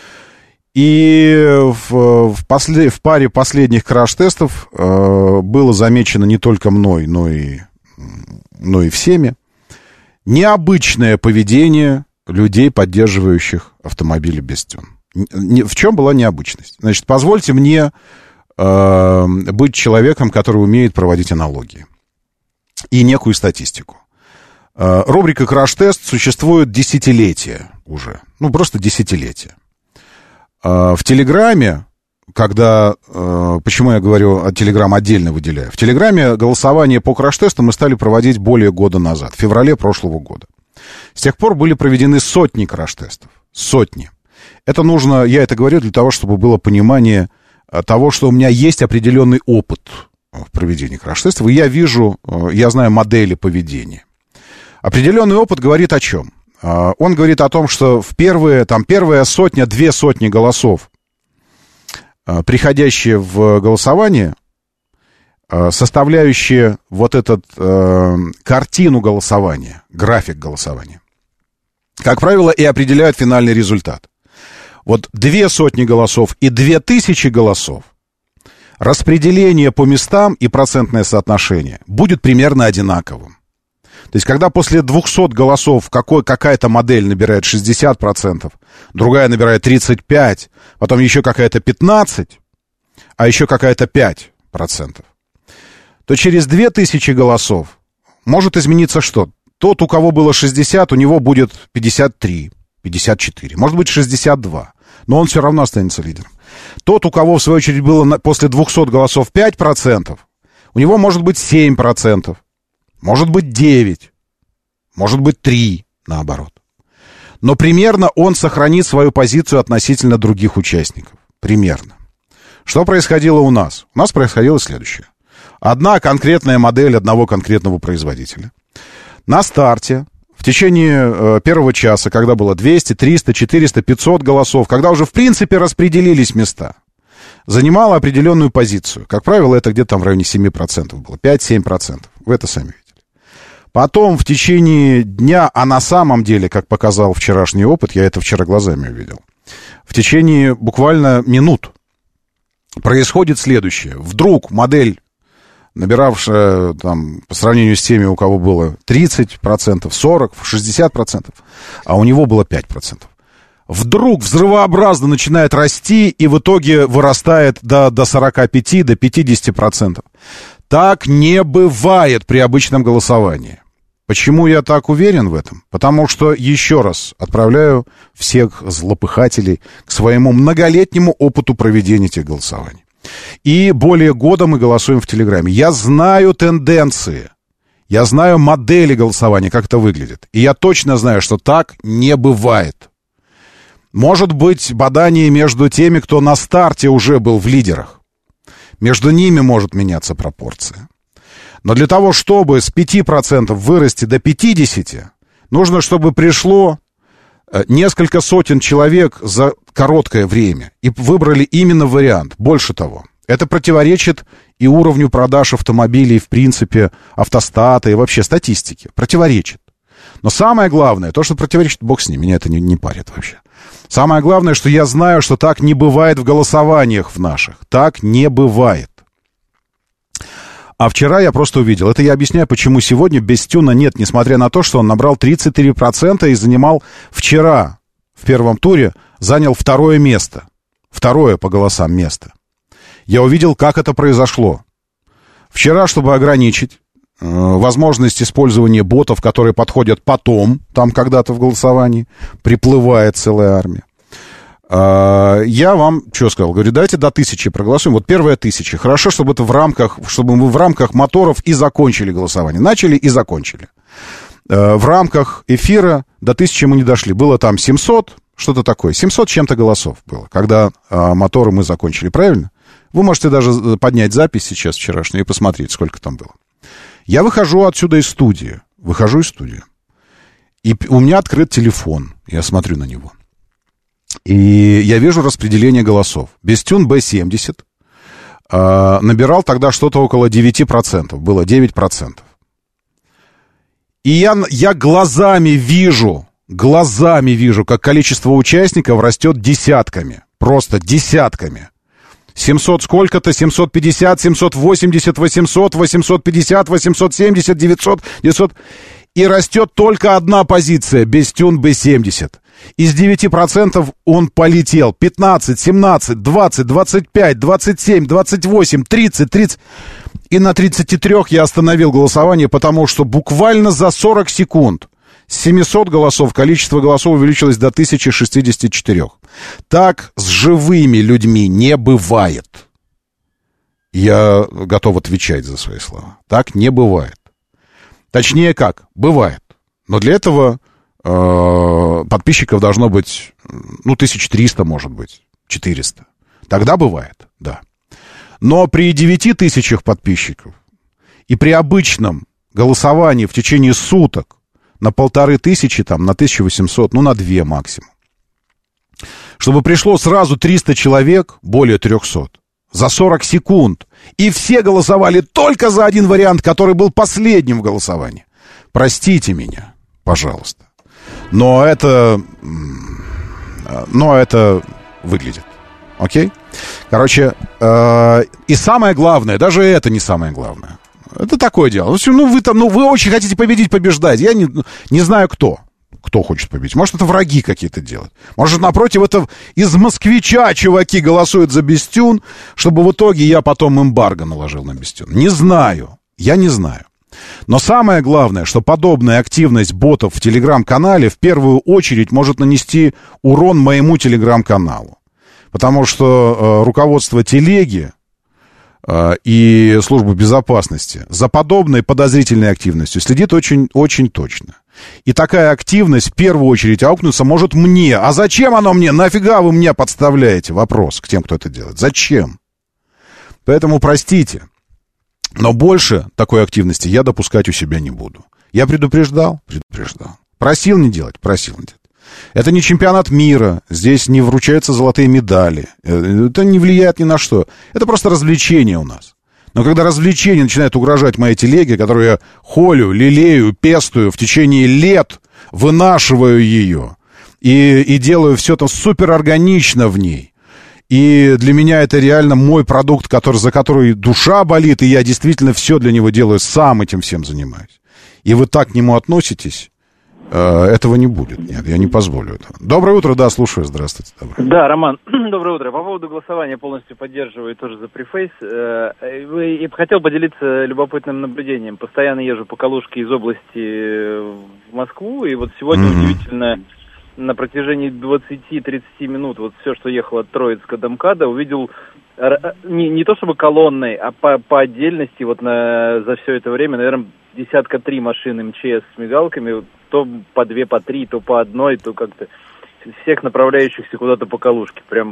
И в паре последних краш-тестов было замечено не только мной, но и всеми необычное поведение людей, поддерживающих автомобили Bestune. В чем была необычность? Значит, позвольте мне быть человеком, который умеет проводить аналогии и некую статистику. Рубрика «Краш-тест» существует десятилетия уже. Ну, просто десятилетия. В Телеграме, почему я говорю о Телеграм отдельно выделяю? В Телеграме голосование по краш-тесту мы стали проводить более года назад, в феврале прошлого года. С тех пор были проведены сотни краш-тестов. Сотни. Это нужно, я это говорю для того, чтобы было понимание того, что у меня есть определенный опыт в проведении краш-тестов, и я знаю модели поведения. Определенный опыт говорит о чем? Он говорит о том, что первая сотня, 2 сотни голосов, приходящие в голосование, составляющие вот эту картину голосования, график голосования, как правило, и определяют финальный результат. Вот 2 сотни голосов и 2000 голосов, распределение по местам и процентное соотношение будет примерно одинаковым. То есть, когда после 200 голосов какая-то модель набирает 60%, другая набирает 35%, потом еще какая-то 15%, а еще какая-то 5%, то через 2000 голосов может измениться что? Тот, у кого было 60, у него будет 53, 54, может быть 62, но он все равно останется лидером. Тот, у кого, в свою очередь, было после 200 голосов 5%, у него может быть 7%, может быть 9%, может быть 3%, наоборот. Но примерно он сохранит свою позицию относительно других участников. Примерно. Что происходило у нас? У нас происходило следующее. Одна конкретная модель одного конкретного производителя. На старте, в течение первого часа, когда было 200, 300, 400, 500 голосов, когда уже в принципе распределились места, занимала определенную позицию. Как правило, это где-то там в районе 7% было, 5-7%. Вы это сами видели. Потом в течение дня, а на самом деле, как показал вчерашний опыт, я это вчера глазами увидел, в течение буквально минут происходит следующее. Вдруг модель, набиравшая там, по сравнению с теми, у кого было 30%, 40%, 60%, а у него было 5%, вдруг взрывообразно начинает расти и в итоге вырастает до 45%, до 50%. Так не бывает при обычном голосовании. Почему я так уверен в этом? Потому что, еще раз, отправляю всех злопыхателей к своему многолетнему опыту проведения этих голосований. И более года мы голосуем в Телеграме. Я знаю тенденции, я знаю модели голосования, как это выглядит. И я точно знаю, что так не бывает. Может быть, бадание между теми, кто на старте уже был в лидерах. Между ними может меняться пропорция. Но для того, чтобы с 5% вырасти до 50%, нужно, чтобы пришло несколько сотен человек за короткое время и выбрали именно вариант. Больше того, это противоречит и уровню продаж автомобилей, в принципе, автостата и вообще статистики. Противоречит. Но самое главное, то, что противоречит, бог с ним, меня это не парит вообще. Самое главное, что я знаю, что так не бывает в голосованиях в наших. Так не бывает. А вчера я просто увидел. Это я объясняю, почему сегодня Бестюна нет, несмотря на то, что он набрал 33% и занимал вчера, в первом туре, занял второе место. Второе по голосам место. Я увидел, как это произошло. Вчера, чтобы ограничить возможность использования ботов, которые подходят потом, там когда-то в голосовании, приплывает целая армия. Я вам что сказал? Говорю, давайте до 1000 проголосуем. Вот первая 1000. Хорошо, чтобы это чтобы мы в рамках моторов и закончили голосование. Начали и закончили. В рамках эфира до 1000 мы не дошли. Было там 700, что-то такое. 700 чем-то голосов было, когда моторы мы закончили. Правильно? Вы можете даже поднять запись сейчас вчерашнюю и посмотреть, сколько там было. Я выхожу отсюда из студии. И у меня открыт телефон. Я смотрю на него. И я вижу распределение голосов. Бестюн Б-70 набирал тогда что-то около 9%. Было 9%. И я глазами вижу, как количество участников растет десятками. Просто десятками. 700 сколько-то, 750, 780, 800, 850, 870, 900, 900. И растет только одна позиция, Бестюн Б-70. Из 9% он полетел. 15, 17, 20, 25, 27, 28, 30, 30. И на 33 я остановил голосование, потому что буквально за 40 секунд с 700 голосов количество голосов увеличилось до 1064. Так с живыми людьми не бывает. Я готов отвечать за свои слова. Так не бывает. Точнее как? Бывает. Но для этого подписчиков должно быть, 1300, может быть, 400. Тогда бывает, да. Но при 9000 подписчиков и при обычном голосовании в течение суток на 1500, там, на 1800, на 2 максимум. Чтобы пришло сразу 300 человек, более 300, за 40 секунд, и все голосовали только за один вариант, который был последним в голосовании. Простите меня, пожалуйста. Но это выглядит. Окей? Короче, и самое главное, даже это не самое главное. Это такое дело. Вы очень хотите победить, побеждать. Я не знаю, кто хочет победить. Может, это враги какие-то делают. Может, напротив, это из москвича чуваки голосуют за Бестюн, чтобы в итоге я потом эмбарго наложил на Бестюн. Не знаю. Я не знаю. Но самое главное, что подобная активность ботов в Телеграм-канале в первую очередь может нанести урон моему Телеграм-каналу. Потому что руководство телеги и служба безопасности за подобной подозрительной активностью следит очень точно. И такая активность в первую очередь аукнется может мне. А зачем оно мне? Нафига вы мне подставляете? Вопрос к тем, кто это делает. Зачем? Поэтому простите. Но больше такой активности я допускать у себя не буду. Я предупреждал. Просил не делать. Это не чемпионат мира. Здесь не вручаются золотые медали. Это не влияет ни на что. Это просто развлечение у нас. Но когда развлечение начинает угрожать моей телеге, которую я холю, лелею, пестую в течение лет, вынашиваю ее и делаю все там суперорганично в ней, и для меня это реально мой продукт, за который душа болит, и я действительно все для него делаю, сам этим всем занимаюсь. И вы так к нему относитесь, этого не будет. Нет, я не позволю этого. Доброе утро, да, слушаю, здравствуйте. Да, Роман, доброе утро. По поводу голосования полностью поддерживаю тоже за Preface. И хотел поделиться любопытным наблюдением. Постоянно езжу по Калужке из области в Москву, и вот сегодня удивительно, на протяжении 20-30 минут, вот все, что ехало от Троицка до МКАДа, увидел не то чтобы колонной, а по отдельности, вот за все это время, наверное, 3 машины МЧС с мигалками, то по 2, по 3, то по одной, то как-то всех направляющихся куда-то по Калужке. Прям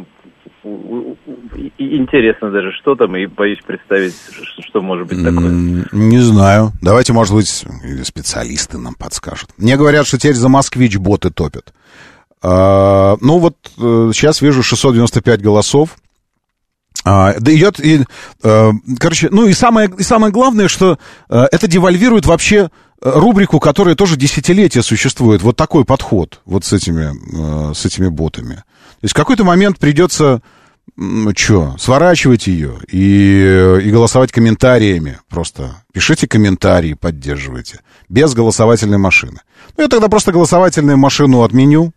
интересно даже, что там, и боюсь представить, что может быть такое. Не знаю. Давайте, может быть, специалисты нам подскажут. Мне говорят, что теперь за «Москвич» боты топят. Ну вот сейчас вижу 695 голосов. Да идет, короче, ну и самое главное, что это девальвирует вообще рубрику, которая тоже десятилетия существует. Вот такой подход вот с этими ботами. То есть в какой-то момент придется сворачивать ее и голосовать комментариями. Просто пишите комментарии, поддерживайте. Без голосовательной машины. Ну я тогда просто голосовательную машину отменю.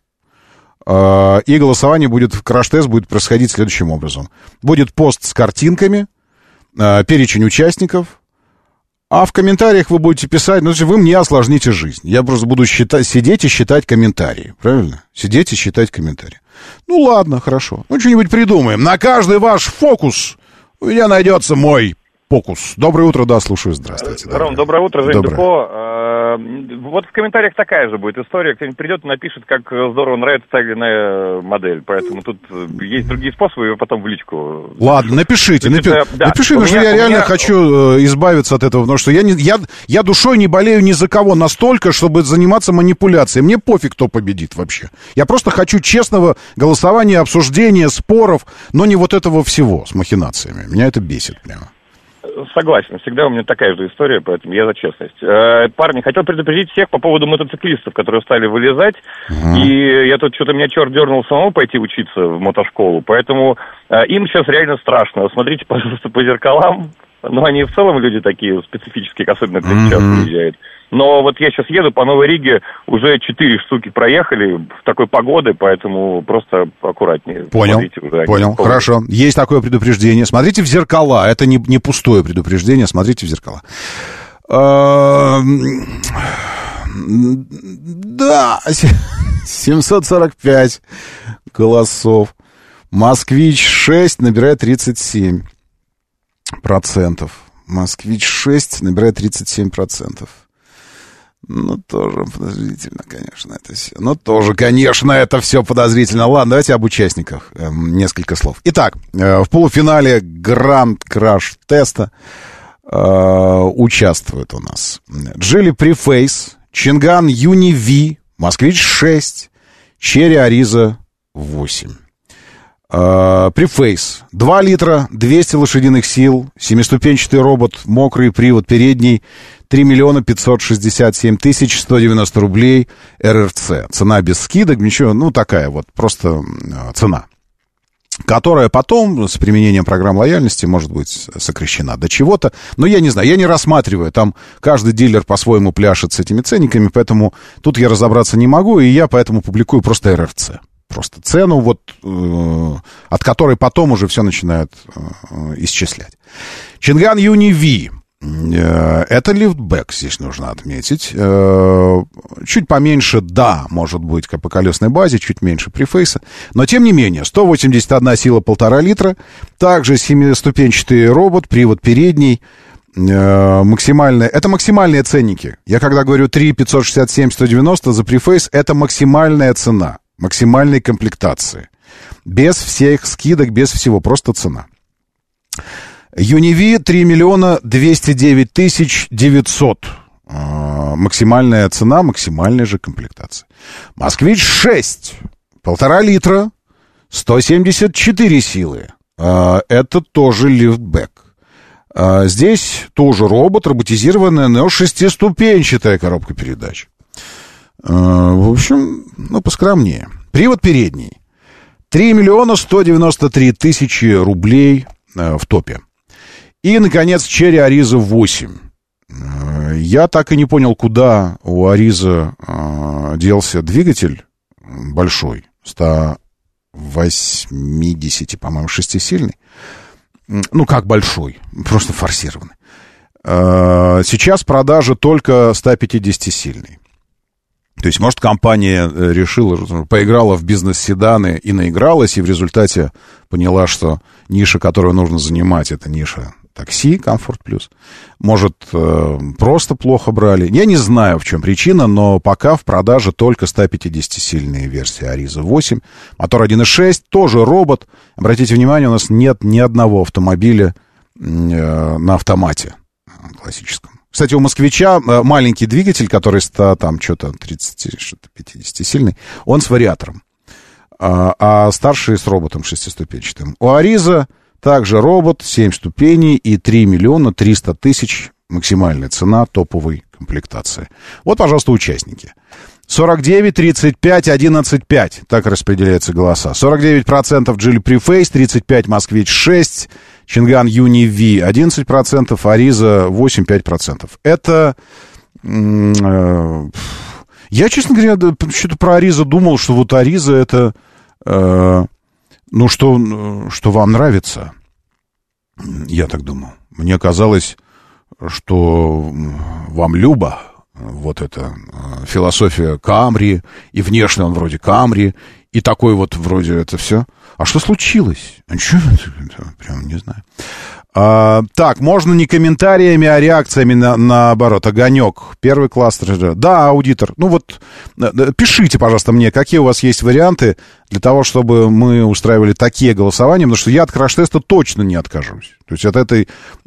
И голосование краш-тест будет происходить следующим образом. Будет пост с картинками, перечень участников, а в комментариях вы будете писать, вы мне осложните жизнь. Я просто буду сидеть и считать комментарии, правильно? Сидеть и считать комментарии. Ну ладно, хорошо. Что-нибудь придумаем. На каждый ваш фокус у меня найдется мой фокус. Доброе утро, да, слушаю, здравствуйте. Ром, доброе утро, Жень Дупо. Вот в комментариях такая же будет история. Кто-нибудь придет и напишет, как здорово нравится та или иная модель. Поэтому тут есть другие способы, ее потом в личку. Ладно, напишите, потому что я реально хочу избавиться от этого, потому что я душой не болею ни за кого настолько, чтобы заниматься манипуляцией. Мне пофиг, кто победит вообще. Я просто хочу честного голосования, обсуждения, споров, но не вот этого всего с махинациями. Меня это бесит прямо. Согласен, всегда у меня такая же история, поэтому я за честность. Парни, хотел предупредить всех по поводу мотоциклистов, которые стали вылезать, и я тут что-то меня черт дернул самому пойти учиться в мотошколу, поэтому им сейчас реально страшно. Смотрите, пожалуйста, по зеркалам, но они в целом люди такие специфические, особенно кто сейчас приезжает. Но вот я сейчас еду по Новой Риге, уже 4 штуки проехали в такой погоде, поэтому просто аккуратнее. Понял, хорошо. Есть такое предупреждение. Смотрите в зеркала, это не пустое предупреждение, смотрите в зеркала. Да, 745 голосов. «Москвич-6» набирает 37%. «Москвич-6» набирает 37%. Ну, тоже подозрительно, конечно, это все. Ну, тоже, конечно, это все подозрительно. Ладно, давайте об участниках несколько слов. Итак, в полуфинале Гранд Краш Теста участвуют у нас Geely Preface, Чинган Юни V, Москвич-6, Черри Ариза 8. Preface 2 литра, 200 лошадиных сил, 7-ступенчатый робот, мокрый привод передний, 3 567 190 рублей РРЦ. Цена без скидок, ничего, ну такая вот, просто цена, которая потом с применением программ лояльности может быть сокращена до чего-то. Но я не знаю, я не рассматриваю, там каждый дилер по-своему пляшет с этими ценниками, поэтому тут я разобраться не могу, и я поэтому публикую просто РРЦ. Просто цену, вот, от которой потом уже все начинают исчислять. Чинган Юни V. Это лифтбэк, здесь нужно отметить. Чуть поменьше, да, может быть, по колесной базе, чуть меньше префейса. Но, тем не менее, 181 сила, 1,5 литра. Также 7-ступенчатый робот, привод передний. Максимальные, это максимальные ценники. Я когда говорю 3 567 190 за префейс, это максимальная цена. Максимальной комплектации. Без всех скидок, без всего, просто цена. Юниви 3 209 900. Максимальная цена, максимальная же комплектация. Москвич-6. 1,5 литра. 174 силы. Это тоже лифтбэк. Здесь тоже робот, роботизированная, но 6-ступенчатая коробка передач. В общем, ну, поскромнее. Привод передний. 3 193 000 рублей в топе. И, наконец, Черри Ариза 8. Я так и не понял, куда у Ариза делся двигатель большой, 180, по-моему, шестисильный. Ну, как большой, просто форсированный. Сейчас продажа только 150-сильный. То есть, может, компания решила, поиграла в бизнес-седаны и наигралась, и в результате поняла, что ниша, которую нужно занимать, это ниша такси, Комфорт Плюс. Может, просто плохо брали. Я не знаю, в чем причина, но пока в продаже только 150-сильные версии Ariza 8. Мотор 1.6, тоже робот. Обратите внимание, у нас нет ни одного автомобиля на автомате классическом. Кстати, у «Москвича» маленький двигатель, который там что-то 50 сильный, он с вариатором, а старший с роботом шестиступенчатым. У «Ариза» также робот, 7 ступеней и 3 миллиона 300 тысяч максимальная цена топовой комплектации. Вот, пожалуйста, участники. 49, 35, 11, 5. Так распределяются голоса. 49% Geely Preface, 35% Москвич-6, Чинган Юни V 11%, Ariza 8, 5%. Это... Я, честно говоря, что-то про Ariza думал, что вот Ariza это... что вам нравится. Я так думал. Мне казалось, что вам любо. Вот эта философия Камри, и внешне он вроде Камри, и такой вот вроде это все. А что случилось? Прям не знаю. Так, можно не комментариями, а реакциями наоборот. Огонек, первый кластер. Да, аудитор. Ну вот, пишите, пожалуйста, мне, какие у вас есть варианты для того, чтобы мы устраивали такие голосования, потому что я от краш-теста точно не откажусь. То есть от этой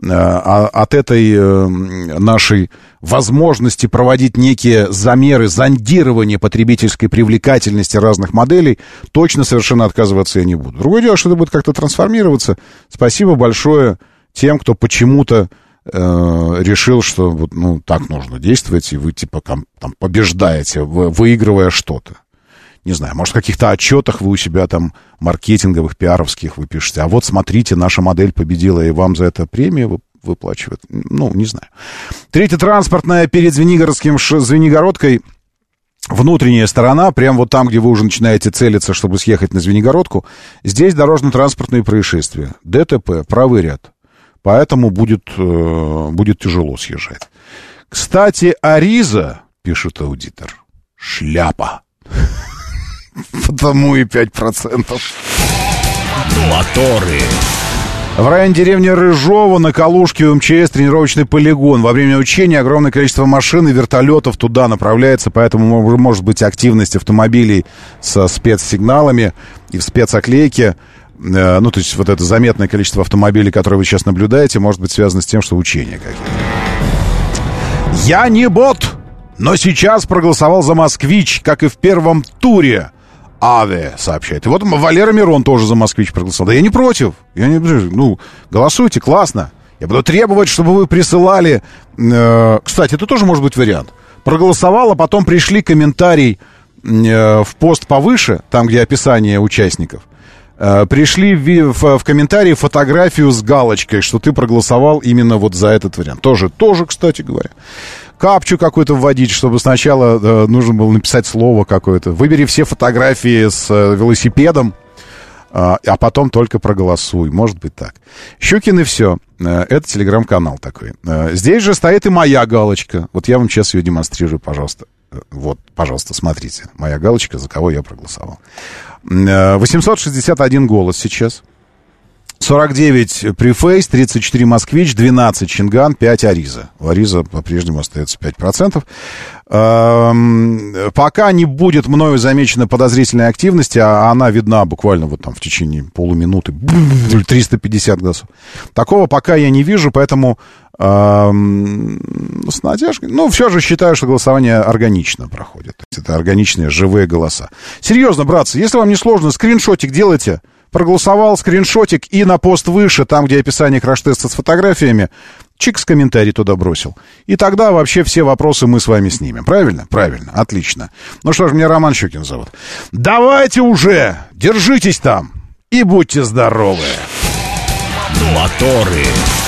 нашей возможности проводить некие замеры, зондирование потребительской привлекательности разных моделей, точно совершенно отказываться я не буду. Другое дело, что это будет как-то трансформироваться. Спасибо большое тем, кто почему-то решил, что вот, так нужно действовать, и вы типа там побеждаете, выигрывая что-то. Не знаю, может, в каких-то отчетах вы у себя там маркетинговых, пиаровских вы пишете, а вот смотрите, наша модель победила, и вам за это премию выплачивают. Не знаю. Третья транспортная перед Звенигородкой. Внутренняя сторона, прямо вот там, где вы уже начинаете целиться, чтобы съехать на Звенигородку, здесь дорожно-транспортные происшествия. ДТП, правый ряд. Поэтому будет тяжело съезжать. Кстати, Ariza, пишет аудитор, шляпа. Потому и 5%. Моторы. В районе деревни Рыжово на Калужке у МЧС тренировочный полигон. Во время учения огромное количество машин и вертолетов туда направляется, поэтому может быть активность автомобилей со спецсигналами и в спецоклейке. То есть вот это заметное количество автомобилей, которые вы сейчас наблюдаете, может быть связано с тем, что учения какие-то. Я не бот, но сейчас проголосовал за «Москвич», как и в первом туре. Аве сообщает. И вот Валера Мирон тоже за «Москвич» проголосовал. Да я не против. Голосуйте, классно. Я буду требовать, чтобы вы присылали... Кстати, это тоже может быть вариант. Проголосовал, а потом пришли комментарий в пост повыше, там, где описание участников. Пришли в комментарии фотографию с галочкой, что ты проголосовал именно вот за этот вариант. Тоже, кстати говоря. Капчу какую-то вводить, чтобы сначала нужно было написать слово какое-то. Выбери все фотографии с велосипедом, а потом только проголосуй. Может быть так. Щукин и все. Это телеграм-канал такой. Здесь же стоит и моя галочка. Вот я вам сейчас ее демонстрирую, пожалуйста. Вот, пожалуйста, смотрите. Моя галочка, за кого я проголосовал. 861 голос сейчас. 49 Preface, 34 Москвич, 12 Чинган, 5 Ariza. У Ariza по-прежнему остается 5%. Пока не будет мною замечена подозрительной активности, а она видна буквально вот там в течение полуминуты, 350 голосов. Такого пока я не вижу, поэтому с натяжкой. Все же считаю, что голосование органично проходит. То есть это органичные, живые голоса. Серьезно, братцы, если вам не сложно, скриншотик делайте. Проголосовал, скриншотик, и на пост выше, там, где описание краш-теста с фотографиями, чикс комментарий туда бросил. И тогда вообще все вопросы мы с вами снимем. Правильно? Правильно. Отлично. Ну что ж, меня Роман Щукин зовут. Давайте уже! Держитесь там! И будьте здоровы! Моторы.